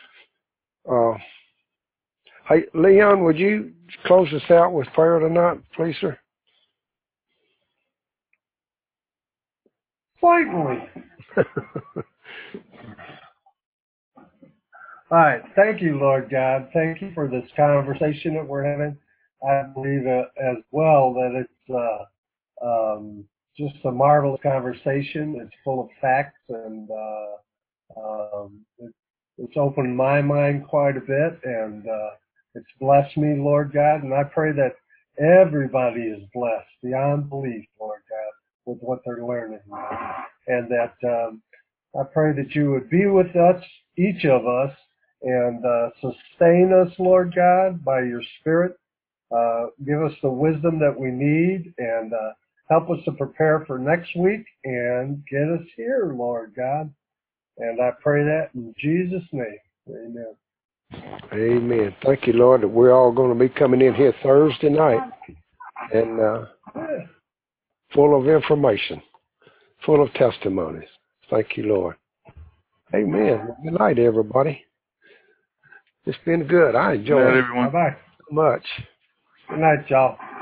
Hey, Leon, would you close us out with prayer tonight, please, sir? Certainly. All right. Thank you, Lord God. Thank you for this conversation that we're having. I believe as well that it's just a marvelous conversation. It's full of facts, and it's opened my mind quite a bit, and it's blessed me, Lord God. And I pray that everybody is blessed beyond belief, Lord God, with what they're learning. And that I pray that you would be with us, each of us, and sustain us, Lord God, by your Spirit. Give us the wisdom that we need, and help us to prepare for next week and get us here, Lord God. And I pray that in Jesus' name. Amen. Amen. Thank you, Lord, that we're all going to be coming in here Thursday night and full of information, full of testimonies. Thank you, Lord. Amen. Good night, everybody. It's been good. I enjoyed it. Bye-bye. So much. Good night, y'all.